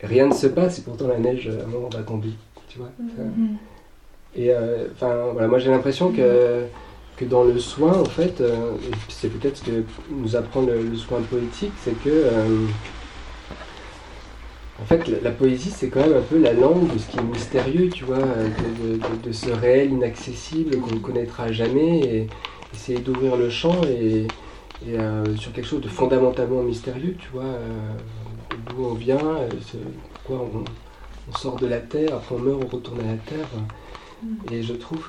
rien ne se passe et pourtant la neige à un moment va tomber, tu vois. Et voilà, moi j'ai l'impression que dans le soin, en fait, et c'est peut-être ce que nous apprend le soin poétique, c'est que en fait, la poésie, c'est quand même un peu la langue de ce qui est mystérieux, tu vois, de ce réel inaccessible qu'on ne connaîtra jamais, et essayer d'ouvrir le champ et sur quelque chose de fondamentalement mystérieux, tu vois, d'où on vient, pourquoi on sort de la terre, après on meurt, on retourne à la terre. Et je trouve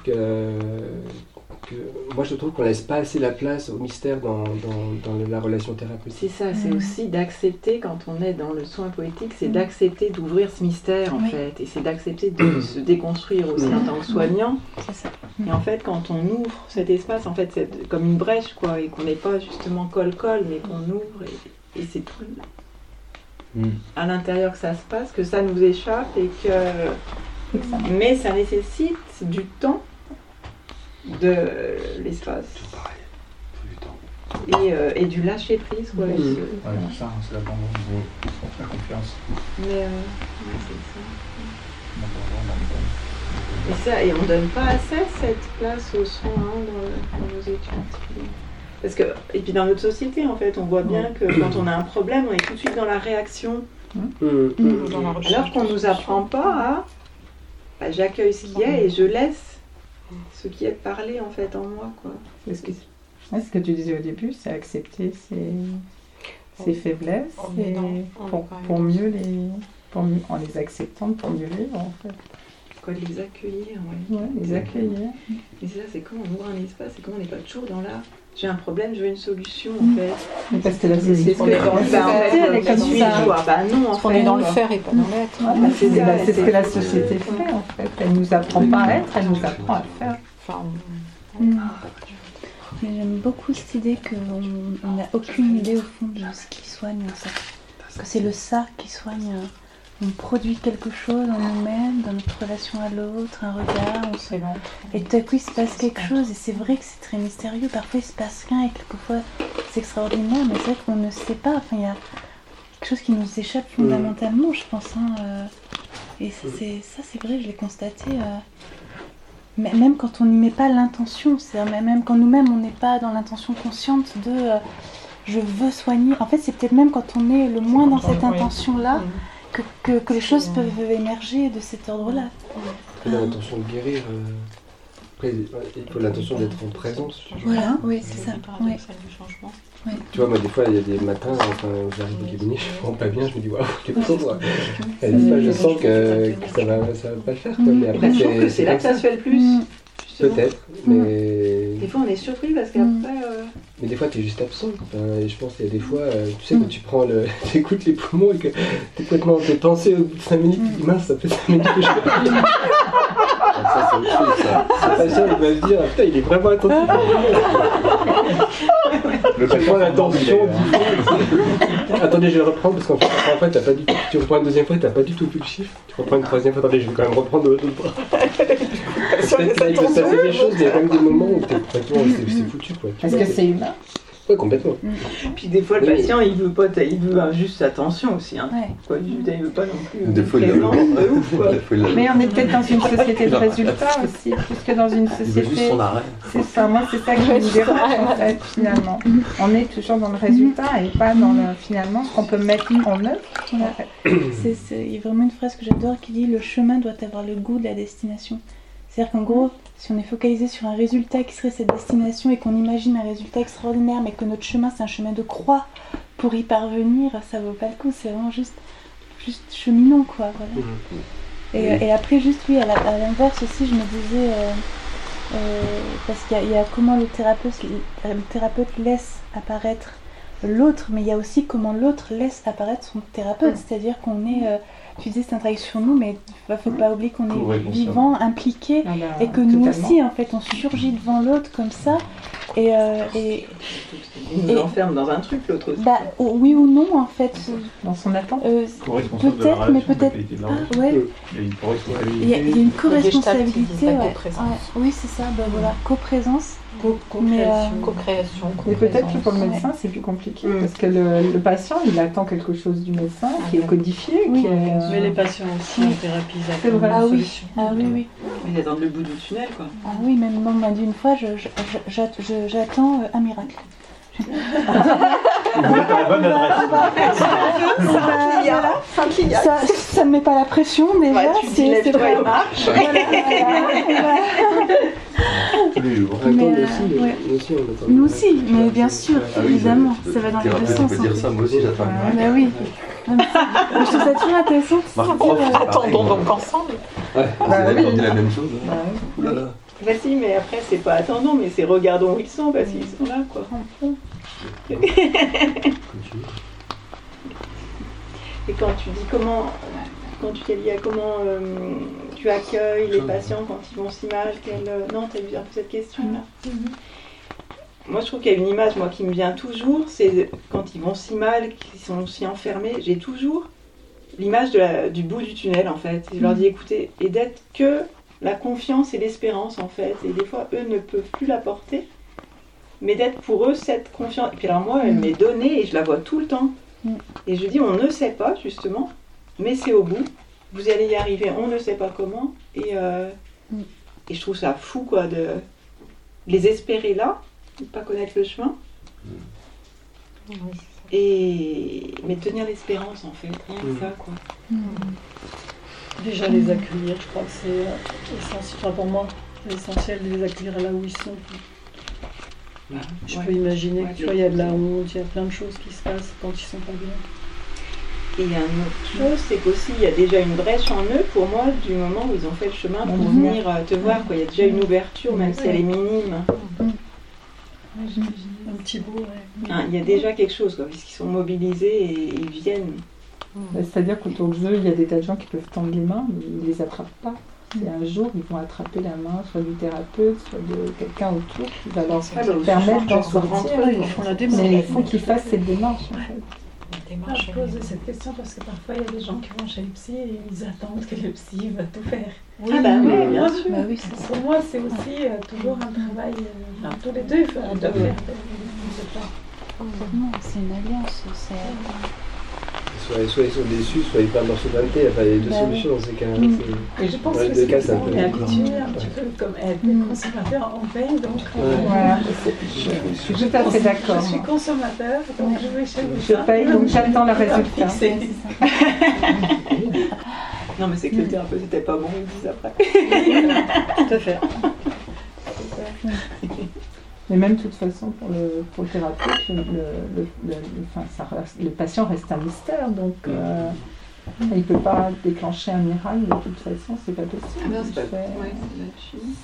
je trouve qu'on laisse pas assez la place au mystère dans la relation thérapeutique. C'est ça, c'est aussi d'accepter, quand on est dans le soin poétique, c'est d'accepter d'ouvrir ce mystère, en fait, et c'est d'accepter de se déconstruire aussi en tant que soignant. C'est ça. Et en fait, quand on ouvre cet espace, en fait, c'est comme une brèche, quoi, et qu'on n'est pas justement colle-colle, mais qu'on ouvre, et c'est tout à l'intérieur que ça se passe, que ça nous échappe, et que... Mais ça nécessite du temps, de l'espace. C'est pareil, tout du temps. Et du lâcher prise, quoi. Ouais, c'est ça, c'est l'abandon, la confiance. Mais c'est ça. Et on donne pas assez cette place au soin dans nos études. Parce que, et puis dans notre société, en fait, on voit bien que quand on a un problème, on est tout de suite dans la réaction. Alors qu'on nous apprend pas à j'accueille ce qui est et je laisse ce qui est parlé en fait en moi, quoi. Ce que tu disais au début, c'est accepter ses faiblesses et pour mieux en les acceptant, pour mieux vivre en fait. Quoi, les accueillir, les accueillir. Et ça, c'est quand on ouvre un espace, c'est quand on n'est pas toujours dans là. J'ai un problème, je veux une solution en fait. Mais parce que la solution, elle est dans le on est dans le faire et pas dans l'être. C'est ce que la société fait en fait. Elle nous apprend pas à être, elle nous apprend à faire. Mais j'aime beaucoup cette idée qu'on n'a aucune idée au fond de ce qui soigne ça. Que c'est le ça qui soigne. On produit quelque chose en nous-mêmes, dans notre relation à l'autre, un regard, et tout à coup il se passe quelque chose, et c'est vrai que c'est très mystérieux, parfois il se passe rien, et quelquefois c'est extraordinaire, mais c'est vrai qu'on ne sait pas, enfin il y a quelque chose qui nous échappe fondamentalement, je pense, et c'est vrai, je l'ai constaté, même quand on n'y met pas l'intention, c'est-à-dire même quand nous-mêmes on n'est pas dans l'intention consciente de je veux soigner, en fait c'est peut-être même quand on est le moins dans cette intention-là, que les choses peuvent émerger de cet ordre-là. Après, l'intention de guérir, après, il faut l'intention d'être en présence. Voilà, oui, c'est ça. Ouais. Tu vois, moi, des fois, il y a des matins, où j'arrive au cabinet, je ne me rends pas bien, je me dis, waouh, quel pauvre. Et des fois, je sens que ça va pas le faire. Quoi. Mais après, je trouve que c'est là que ça se fait le plus. Peut-être, mais... Des fois on est surpris parce qu'après... Mais des fois tu es juste absent. Et je pense qu'il y a des fois, tu sais, quand tu prends tu écoutes les poumons et que tu es complètement tes pensées au bout de 5 minutes, tu te dis mince, ça fait 5 minutes que je fais pas. Ça c'est autre chose ça. Le patient il va se dire, putain il est vraiment attentif. Le patient a l'attention. Attendez, je vais reprendre parce qu'en fait, t'as pas du tout... Tu reprends une deuxième fois, t'as pas du tout vu le chiffre. Tu reprends une troisième fois, attendez, je vais quand même reprendre l'autre bras. Peut-être qu'il peut se passer des choses, mais il y a quand même des moments où c'est foutu quoi. Est-ce que c'est humain? Ouais, complètement. Puis des fois, le patient, il veut juste attention aussi. Hein. Quoi, il veut pas non plus. Des fois, il ouf, quoi. Mais on est peut-être dans une société de résultats aussi, plus que dans une société. Il veut juste son arrêt. C'est ça, moi, c'est ça que je me dérange en fait, finalement. On est toujours dans le résultat et pas dans finalement ce qu'on peut mettre en œuvre. Il y a vraiment une phrase que j'adore qui dit « Le chemin doit avoir le goût de la destination ». C'est-à-dire qu'en gros, si on est focalisé sur un résultat qui serait cette destination et qu'on imagine un résultat extraordinaire, mais que notre chemin c'est un chemin de croix pour y parvenir, ça vaut pas le coup, c'est vraiment juste cheminant quoi. Voilà. Et après juste oui, à l'inverse aussi, je me disais, parce qu'il y a comment le thérapeute laisse apparaître l'autre, mais il y a aussi comment l'autre laisse apparaître son thérapeute, c'est-à-dire qu'on est... tu disais c'est un travail sur nous, mais il ne faut pas oublier qu'on est vivant, impliqué, et que nous aussi, en fait, on surgit devant l'autre comme ça. Il nous enferme dans un truc, l'autre aussi. Bah, oui ou non, en fait. Dans son attente. Peut-être, mais peut-être pas. Ouais. Il y a une co-responsabilité. Oui, c'est ça, voilà, co-présence. Co-création. Et peut-être que pour le médecin, c'est plus compliqué, parce que le patient, il attend quelque chose du médecin qui est codifié. Mais les patients aussi en thérapie, ils attendent une solution. Oui. Ils attendent le bout du tunnel, quoi. Ah oui, même moi, on m'a dit une fois, j'attends un miracle. Vous êtes à la bonne adresse. Ça ne met pas la pression, déjà. C'est pas une marche. Tous les jours. Nous aussi, mais bien sûr, évidemment, ça va dans les deux sens. Tu peux dire ça, moi aussi j'attends. Bah oui. Je trouve ça toujours intéressant de se dire. Attendons donc ensemble. Ouais, vous avez raconté la même chose. Oulala. Bah si, mais après, c'est pas attendons, mais c'est regardons où ils sont, parce qu'ils sont là, quoi. Et quand tu dis quand tu t'es lié à comment tu accueilles les patients quand ils vont si mal, non, tu as vu un peu cette question-là. Moi, je trouve qu'il y a une image, moi, qui me vient toujours, c'est quand ils vont si mal, qu'ils sont si enfermés, j'ai toujours l'image du bout du tunnel, en fait. Et je leur dis, écoutez, et d'être que la confiance et l'espérance, en fait. Et des fois, eux ne peuvent plus la porter, mais d'être pour eux cette confiance. Et puis alors moi, elle m'est donnée et je la vois tout le temps. Et je dis, on ne sait pas, justement, mais c'est au bout. Vous allez y arriver, on ne sait pas comment. Et je trouve ça fou, quoi, de les espérer là, de ne pas connaître le chemin. Mais tenir l'espérance, en fait, rien que ça, quoi. Déjà les accueillir, je crois que c'est essentiel, enfin, pour moi, c'est essentiel de les accueillir là où ils sont. Je peux imaginer que tu vois, il y a de la honte, il y a plein de choses qui se passent quand ils sont pas bien. Et il y a une autre chose, c'est qu'aussi il y a déjà une brèche en eux, pour moi, du moment où ils ont fait le chemin pour venir te voir, quoi. Il y a déjà une ouverture, même si elle est minime. Un petit bout, il y a déjà quelque chose, quoi, puisqu'ils sont mobilisés et ils viennent. C'est-à-dire qu'autour de eux, il y a des tas de gens qui peuvent tendre les mains, mais ils ne les attrapent pas. Et un jour, ils vont attraper la main, soit du thérapeute, soit de quelqu'un autour qui va leur permettre d'en sortir. Mais il faut qu'ils fassent cette démarche, en fait. Je pose cette question parce que parfois il y a des gens qui vont chez le psy et ils attendent que le psy va tout faire. Oui, bien sûr. Pour moi, c'est aussi toujours un travail. Tous les deux, il faut faire des c'est une alliance. Soit ils sont déçus, soit ils perdent leur souveraineté. Enfin, il y a deux solutions dans ces cas-là. Et je pense que on est habitué un petit peu comme être des consommateurs en veille. Donc, voilà. Je suis tout à fait d'accord. Je suis consommateur, donc je vais chez Je paye, donc j'attends le résultat. Non, mais c'est que le thérapeute n'était pas bon, ils disent après. Tout à fait. Mais même de toute façon, pour le thérapeute, le patient reste un mystère, donc il ne peut pas déclencher un miracle, de toute façon, c'est pas possible. Non, c'est pas c'est la chimie.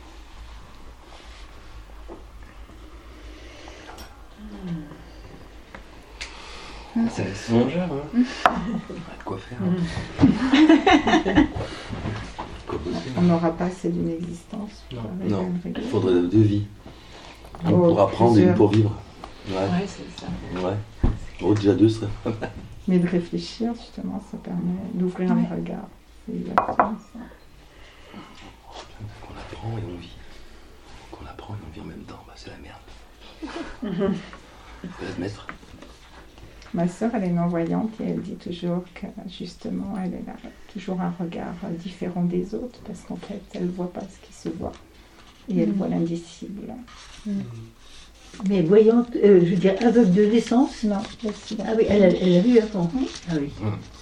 C'est songeur, hein. De quoi faire. On n'aura pas assez d'une existence. Non, il faudrait deux vies. Pour apprendre et pour vivre. Ouais, c'est ça. Ouais. Bon, déjà deux serait. Mais de réfléchir, justement, ça permet d'ouvrir les regards. C'est exactement ça. Qu'on apprend et on vit. Qu'on apprend et on vit en même temps, c'est la merde. Faut l'admettre. Ma sœur, elle est non-voyante et elle dit toujours que, justement, elle a toujours un regard différent des autres parce qu'en fait, elle ne voit pas ce qui se voit. Et elle voit l'indicible. Mais voyante, je veux dire, aveugle de naissance? Non. Ah oui, elle a vu avant. Ah oui.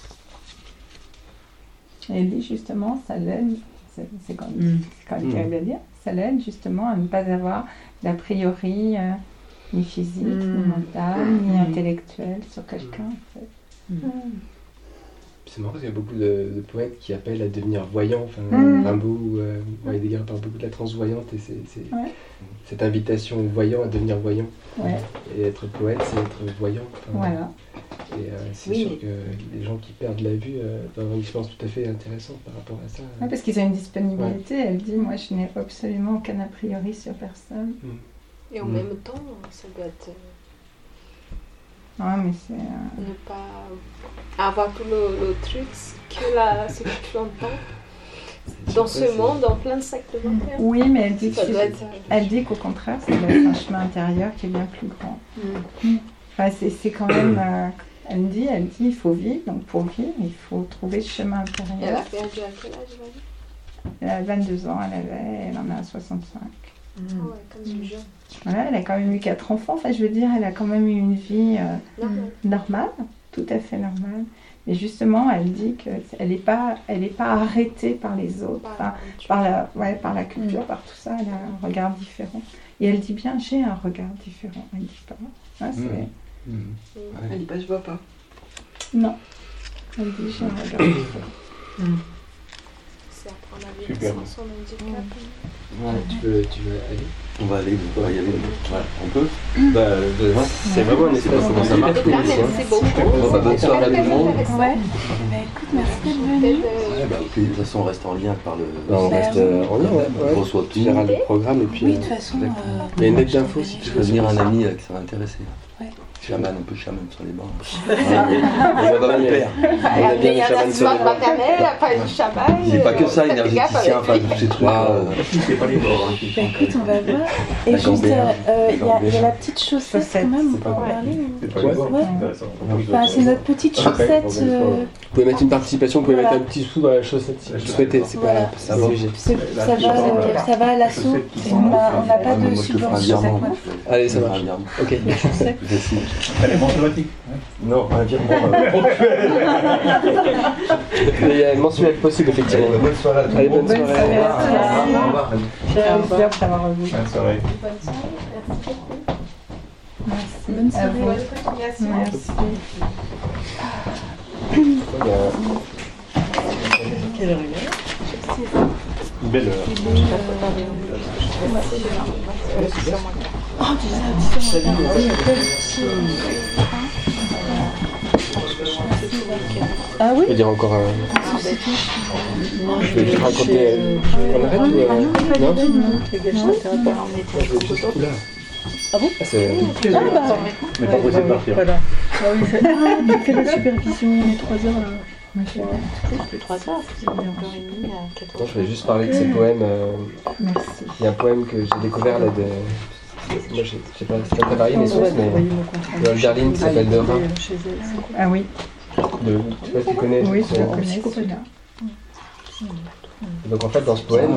Et elle dit justement, ça l'aide, c'est quand même terrible à dire, ça l'aide justement à ne pas avoir d'a priori ni physique, ni mental, ni intellectuel sur quelqu'un. En fait. C'est marrant parce qu'il y a beaucoup de poètes qui appellent à devenir voyants. Rimbaud, Heidegger parle beaucoup de la transvoyante et c'est cette invitation au voyant à devenir voyant. Ouais. Et être poète, c'est être voyant. Voilà. Et c'est sûr que les gens qui perdent la vue doivent avoir une expérience tout à fait intéressante par rapport à ça. Oui, parce qu'ils ont une disponibilité. Elle dit, moi je n'ai absolument aucun a priori sur personne. Et en même temps, ça doit être... Ouais, mais c'est... Ne pas avoir tout le truc, ce que tu entends. dans ce monde, en plein de sectes vampires. Oui, mais elle dit être... qu'au contraire, ça doit être un chemin intérieur qui est bien plus grand. Enfin, c'est quand même... elle dit, il faut vivre, donc pour vivre, il faut trouver ce chemin intérieur. Elle a perdu à quel âge, elle a 22 ans, elle en a 65. Ouais, comme une jeune. Voilà, elle a quand même eu 4 enfants, enfin, je veux dire, elle a quand même eu une vie normale, tout à fait normale. Mais justement, elle dit qu'elle n'est pas arrêtée par les autres, par la culture, par tout ça, elle a un regard différent. Et elle dit bien, j'ai un regard différent, elle ne dit pas. Elle dit pas, je vois pas. Non, elle dit, j'ai un regard différent. C'est apprendre à vivre sans son handicap. Tu veux aller? On va aller, on va y aller. Ouais, on peut. C'est vraiment un espace comment ça marche. Merci beaucoup. Bonne soirée à tout le monde. Ouais. Écoute, merci d'être venu. De toute façon, on reste en lien par le. On reste en lien, On reçoit tout. Tu verras le programme et puis. Oui, de toute façon. Il y a une lettre d'info si tu veux venir un ami qui ça va intéresser. Ouais. Chaman, un peu chaman sur les bancs. On va le père. Il y a un soir maternel, après du chaman. Il n'y a pas que ça, énergéticien, enfin tous ces trucs. C'est pas les bords. Écoute, on va voir. Et juste, il y a la petite chaussette quand même, on peut en parler. C'est pas les bords, c'est intéressant. Enfin, c'est notre petite chaussette. Vous pouvez mettre une participation, vous pouvez mettre un petit sou dans la chaussette si vous souhaitez, c'est pas obligé. Ça va à l'assaut. On n'a pas de subvention. Allez, ça marche. Ok. Elle est mensuelle. Non, un virement Il y a une mensuelle possible, effectivement. Bonne soirée à tous. Allez, bonne soirée. Au revoir. Plaisir de t'avoir revu. Bonne soirée. Merci. Bonne soirée. Merci. Quelle heure il est? Une belle heure. Ah oui? Je vais dire encore un. Je vais juste raconter. On arrête ou non? Ah bon? Mais pas possible de partir. Voilà. Ah oui, tu fais la supervision les 3 heures là. Plus 3 heures, c'est 1h30 à 4 Non, je vais juste parler de ces poèmes. Merci. Il y a un poème que j'ai découvert là de. Moi, je sais pas, c'est pas très varié mes sources, mais. Dans le Darling qui s'appelle De Rhin. Ah oui. Je sais pas si tu connais. Oui, je le connais, celui-là. Donc en fait, dans ce poème.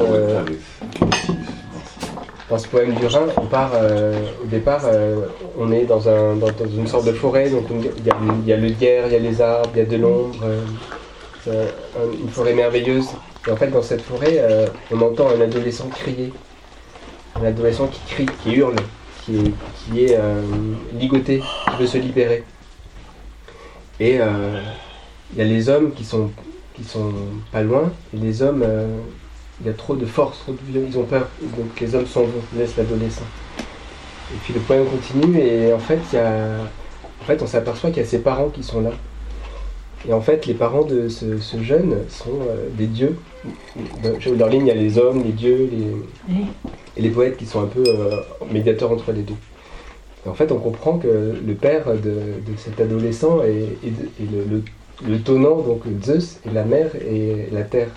Dans ce poème du Rhin, on part, au départ, on est dans une sorte de forêt, donc il y a le lierre, il y a les arbres, il y a de l'ombre, une forêt merveilleuse. Et en fait, dans cette forêt, on entend un adolescent crier. Un adolescent qui crie, qui hurle, qui est ligoté, qui veut se libérer. Et il y a les hommes qui sont pas loin, et les hommes... il y a trop de force, trop de violence, ils ont peur, donc les hommes s'en vont, laissent l'adolescent. Et puis le poème continue et en fait, on s'aperçoit qu'il y a ses parents qui sont là. Et en fait, les parents de ce jeune sont des dieux. Dans leur ligne, il y a les hommes, les dieux, et les poètes qui sont un peu médiateurs entre les deux. Et en fait, on comprend que le père de cet adolescent est le tenant, donc Zeus, et la mère et la terre.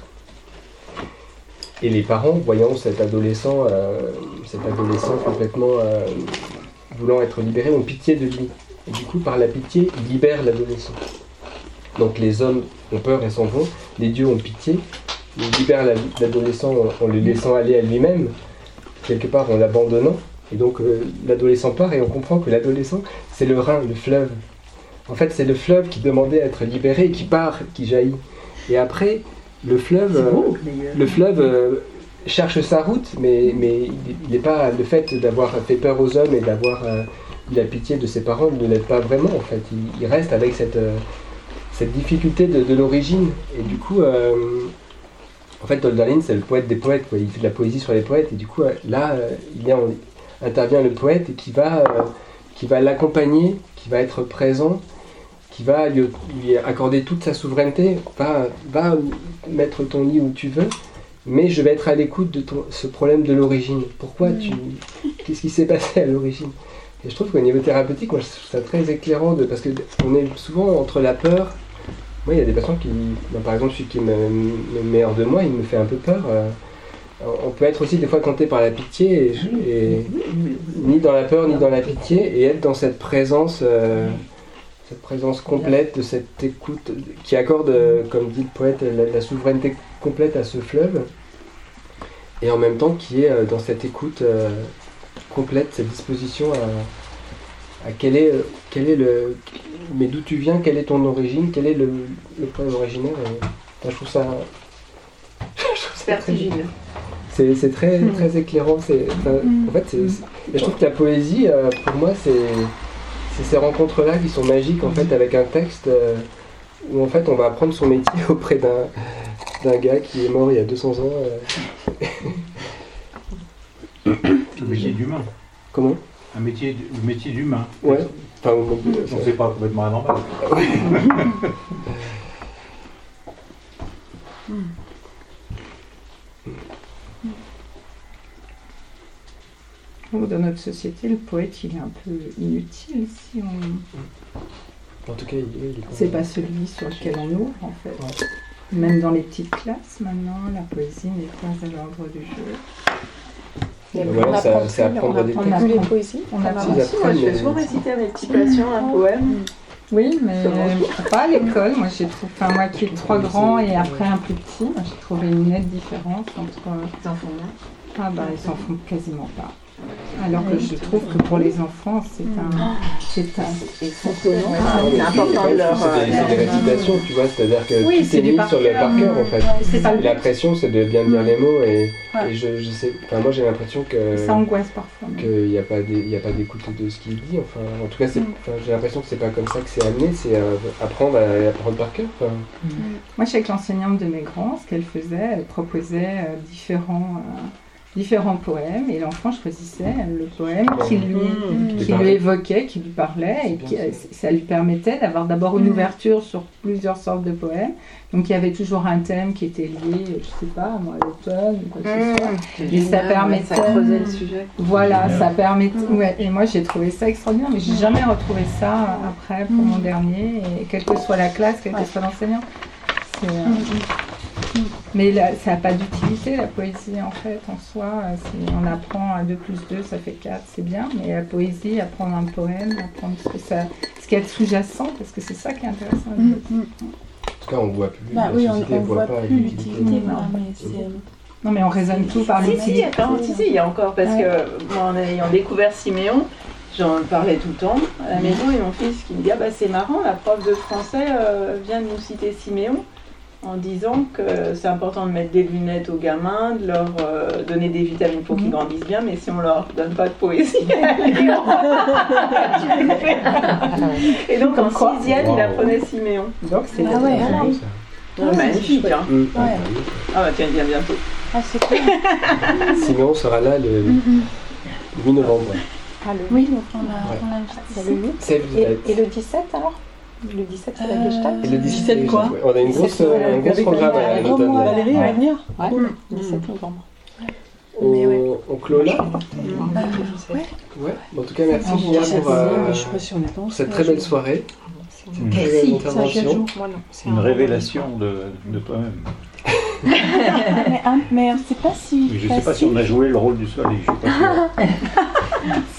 Et les parents, voyant cet adolescent complètement voulant être libéré, ont pitié de lui. Et du coup, par la pitié, ils libèrent l'adolescent. Donc les hommes ont peur et s'en vont, les dieux ont pitié, ils libèrent l'adolescent en le laissant aller à lui-même, quelque part en l'abandonnant. Et donc l'adolescent part et on comprend que l'adolescent, c'est le Rhin, le fleuve. En fait, c'est le fleuve qui demandait à être libéré et qui part, qui jaillit. Et après... Le fleuve cherche sa route, mais il n'est pas le fait d'avoir fait peur aux hommes et d'avoir eu la pitié de ses parents ne l'aide pas vraiment en fait. Il reste avec cette difficulté de l'origine. Et du coup, en fait, Hölderlin, c'est le poète des poètes, quoi. Il fait de la poésie sur les poètes et du coup là, intervient le poète et qui va l'accompagner, qui va être présent, qui va lui accorder toute sa souveraineté, va mettre ton lit où tu veux, mais je vais être à l'écoute de ce problème de l'origine. Pourquoi qu'est-ce qui s'est passé à l'origine? Et je trouve qu'au niveau thérapeutique, moi, je trouve ça très éclairant, parce qu'on est souvent entre la peur, Moi, il y a des patients qui, par exemple, celui qui me met hors de moi, il me fait un peu peur. On peut être aussi des fois tenté par la pitié, et ni dans la peur ni dans la pitié, et être dans cette présence complète, de cette écoute qui accorde, comme dit le poète, la souveraineté complète à ce fleuve, et en même temps qui est dans cette écoute complète, cette disposition à quel est le... Mais d'où tu viens, quelle est ton origine, quel est le poème originaire, et, je trouve ça vertigineux. C'est très, très éclairant. En fait, je trouve que la poésie, pour moi, c'est ces rencontres-là qui sont magiques, en fait, avec un texte où, en fait, on va apprendre son métier auprès d'un gars qui est mort il y a 200 ans. Le métier d'humain. Comment ? Le métier d'humain. Ouais. Enfin, donc c'est pas complètement anormal. Dans notre société, le poète, il est un peu inutile si on... En tout cas, c'est pas celui sur lequel on ouvre, en fait. Ouais. Même dans les petites classes, maintenant, la poésie n'est pas à l'ordre du jeu. C'est apprendre des textes. Les poésies. Moi, je fais souvent réciter à mes petits patients un poème. Oui, mais pas à l'école. Moi, moi qui ai 3 grands et après un plus petit, moi, j'ai trouvé une nette différence entre... Les enfants, ah bah, ils s'en font quasiment pas. Alors que je trouve que pour les enfants, c'est important de leur... C'est des récitations, tu vois, c'est-à-dire que tout est mis sur le par cœur, en fait. La pression, c'est de bien dire les mots, et je sais... Enfin, moi, j'ai l'impression que... Ça angoisse parfois. Qu'il n'y a pas d'écoute de ce qu'il dit, enfin... En tout cas, j'ai l'impression que c'est pas comme ça que c'est amené, c'est apprendre à apprendre par cœur. Moi, je sais que l'enseignante de mes grands, ce qu'elle faisait, elle proposait différents poèmes, et l'enfant choisissait le poème qui lui évoquait, qui lui parlait, et ça lui permettait d'avoir d'abord une ouverture sur plusieurs sortes de poèmes. Donc il y avait toujours un thème qui était lié, je sais pas, moi, à l'automne ou quoi que ce soit. Et ça permettait... Ça creusait le sujet. Voilà, ça permettait... Ouais, et moi j'ai trouvé ça extraordinaire, mais j'ai jamais retrouvé ça après pour mon dernier, et quelle que soit la classe, quel que soit l'enseignant. Mais là, ça n'a pas d'utilité, la poésie, en fait, en soi. Si on apprend 2 plus 2, ça fait 4, c'est bien. Mais la poésie, apprendre un poème, apprendre ce qu'il y a de sous-jacent, parce que c'est ça qui est intéressant. En tout cas, on ne voit plus l'utilité, on voit plus l'utilité. Non, mais on raisonne tout par l'utilité. Si, il y a encore, parce que moi, en ayant découvert Siméon, j'en parlais tout le temps à la maison, et mon fils qui me dit « Ah bah c'est marrant, la prof de français vient de nous citer Siméon ». En disant que c'est important de mettre des lunettes aux gamins, de leur donner des vitamines pour qu'ils grandissent bien, mais si on leur donne pas de poésie, et donc en 6e, il apprenait Siméon. Donc c'est magnifique. Hein. Ah bah tiens, il vient bientôt. Ah c'est cool. Siméon sera là le 8 novembre. Ah, oui, donc on l'a vu. Et le 17 alors? Le 17, c'est la Gestalt. Et le 17 quoi? On a un gros programme à l'automne. Valérie va venir? Ouais, 17 novembre. On clôt là? Ouais. En tout cas, merci Gina pour cette très belle soirée. Une très belle intervention. C'est une révélation de toi-même. Mais c'est pas si. Je ne sais pas si on a joué le rôle du soleil, je suis pas sûr.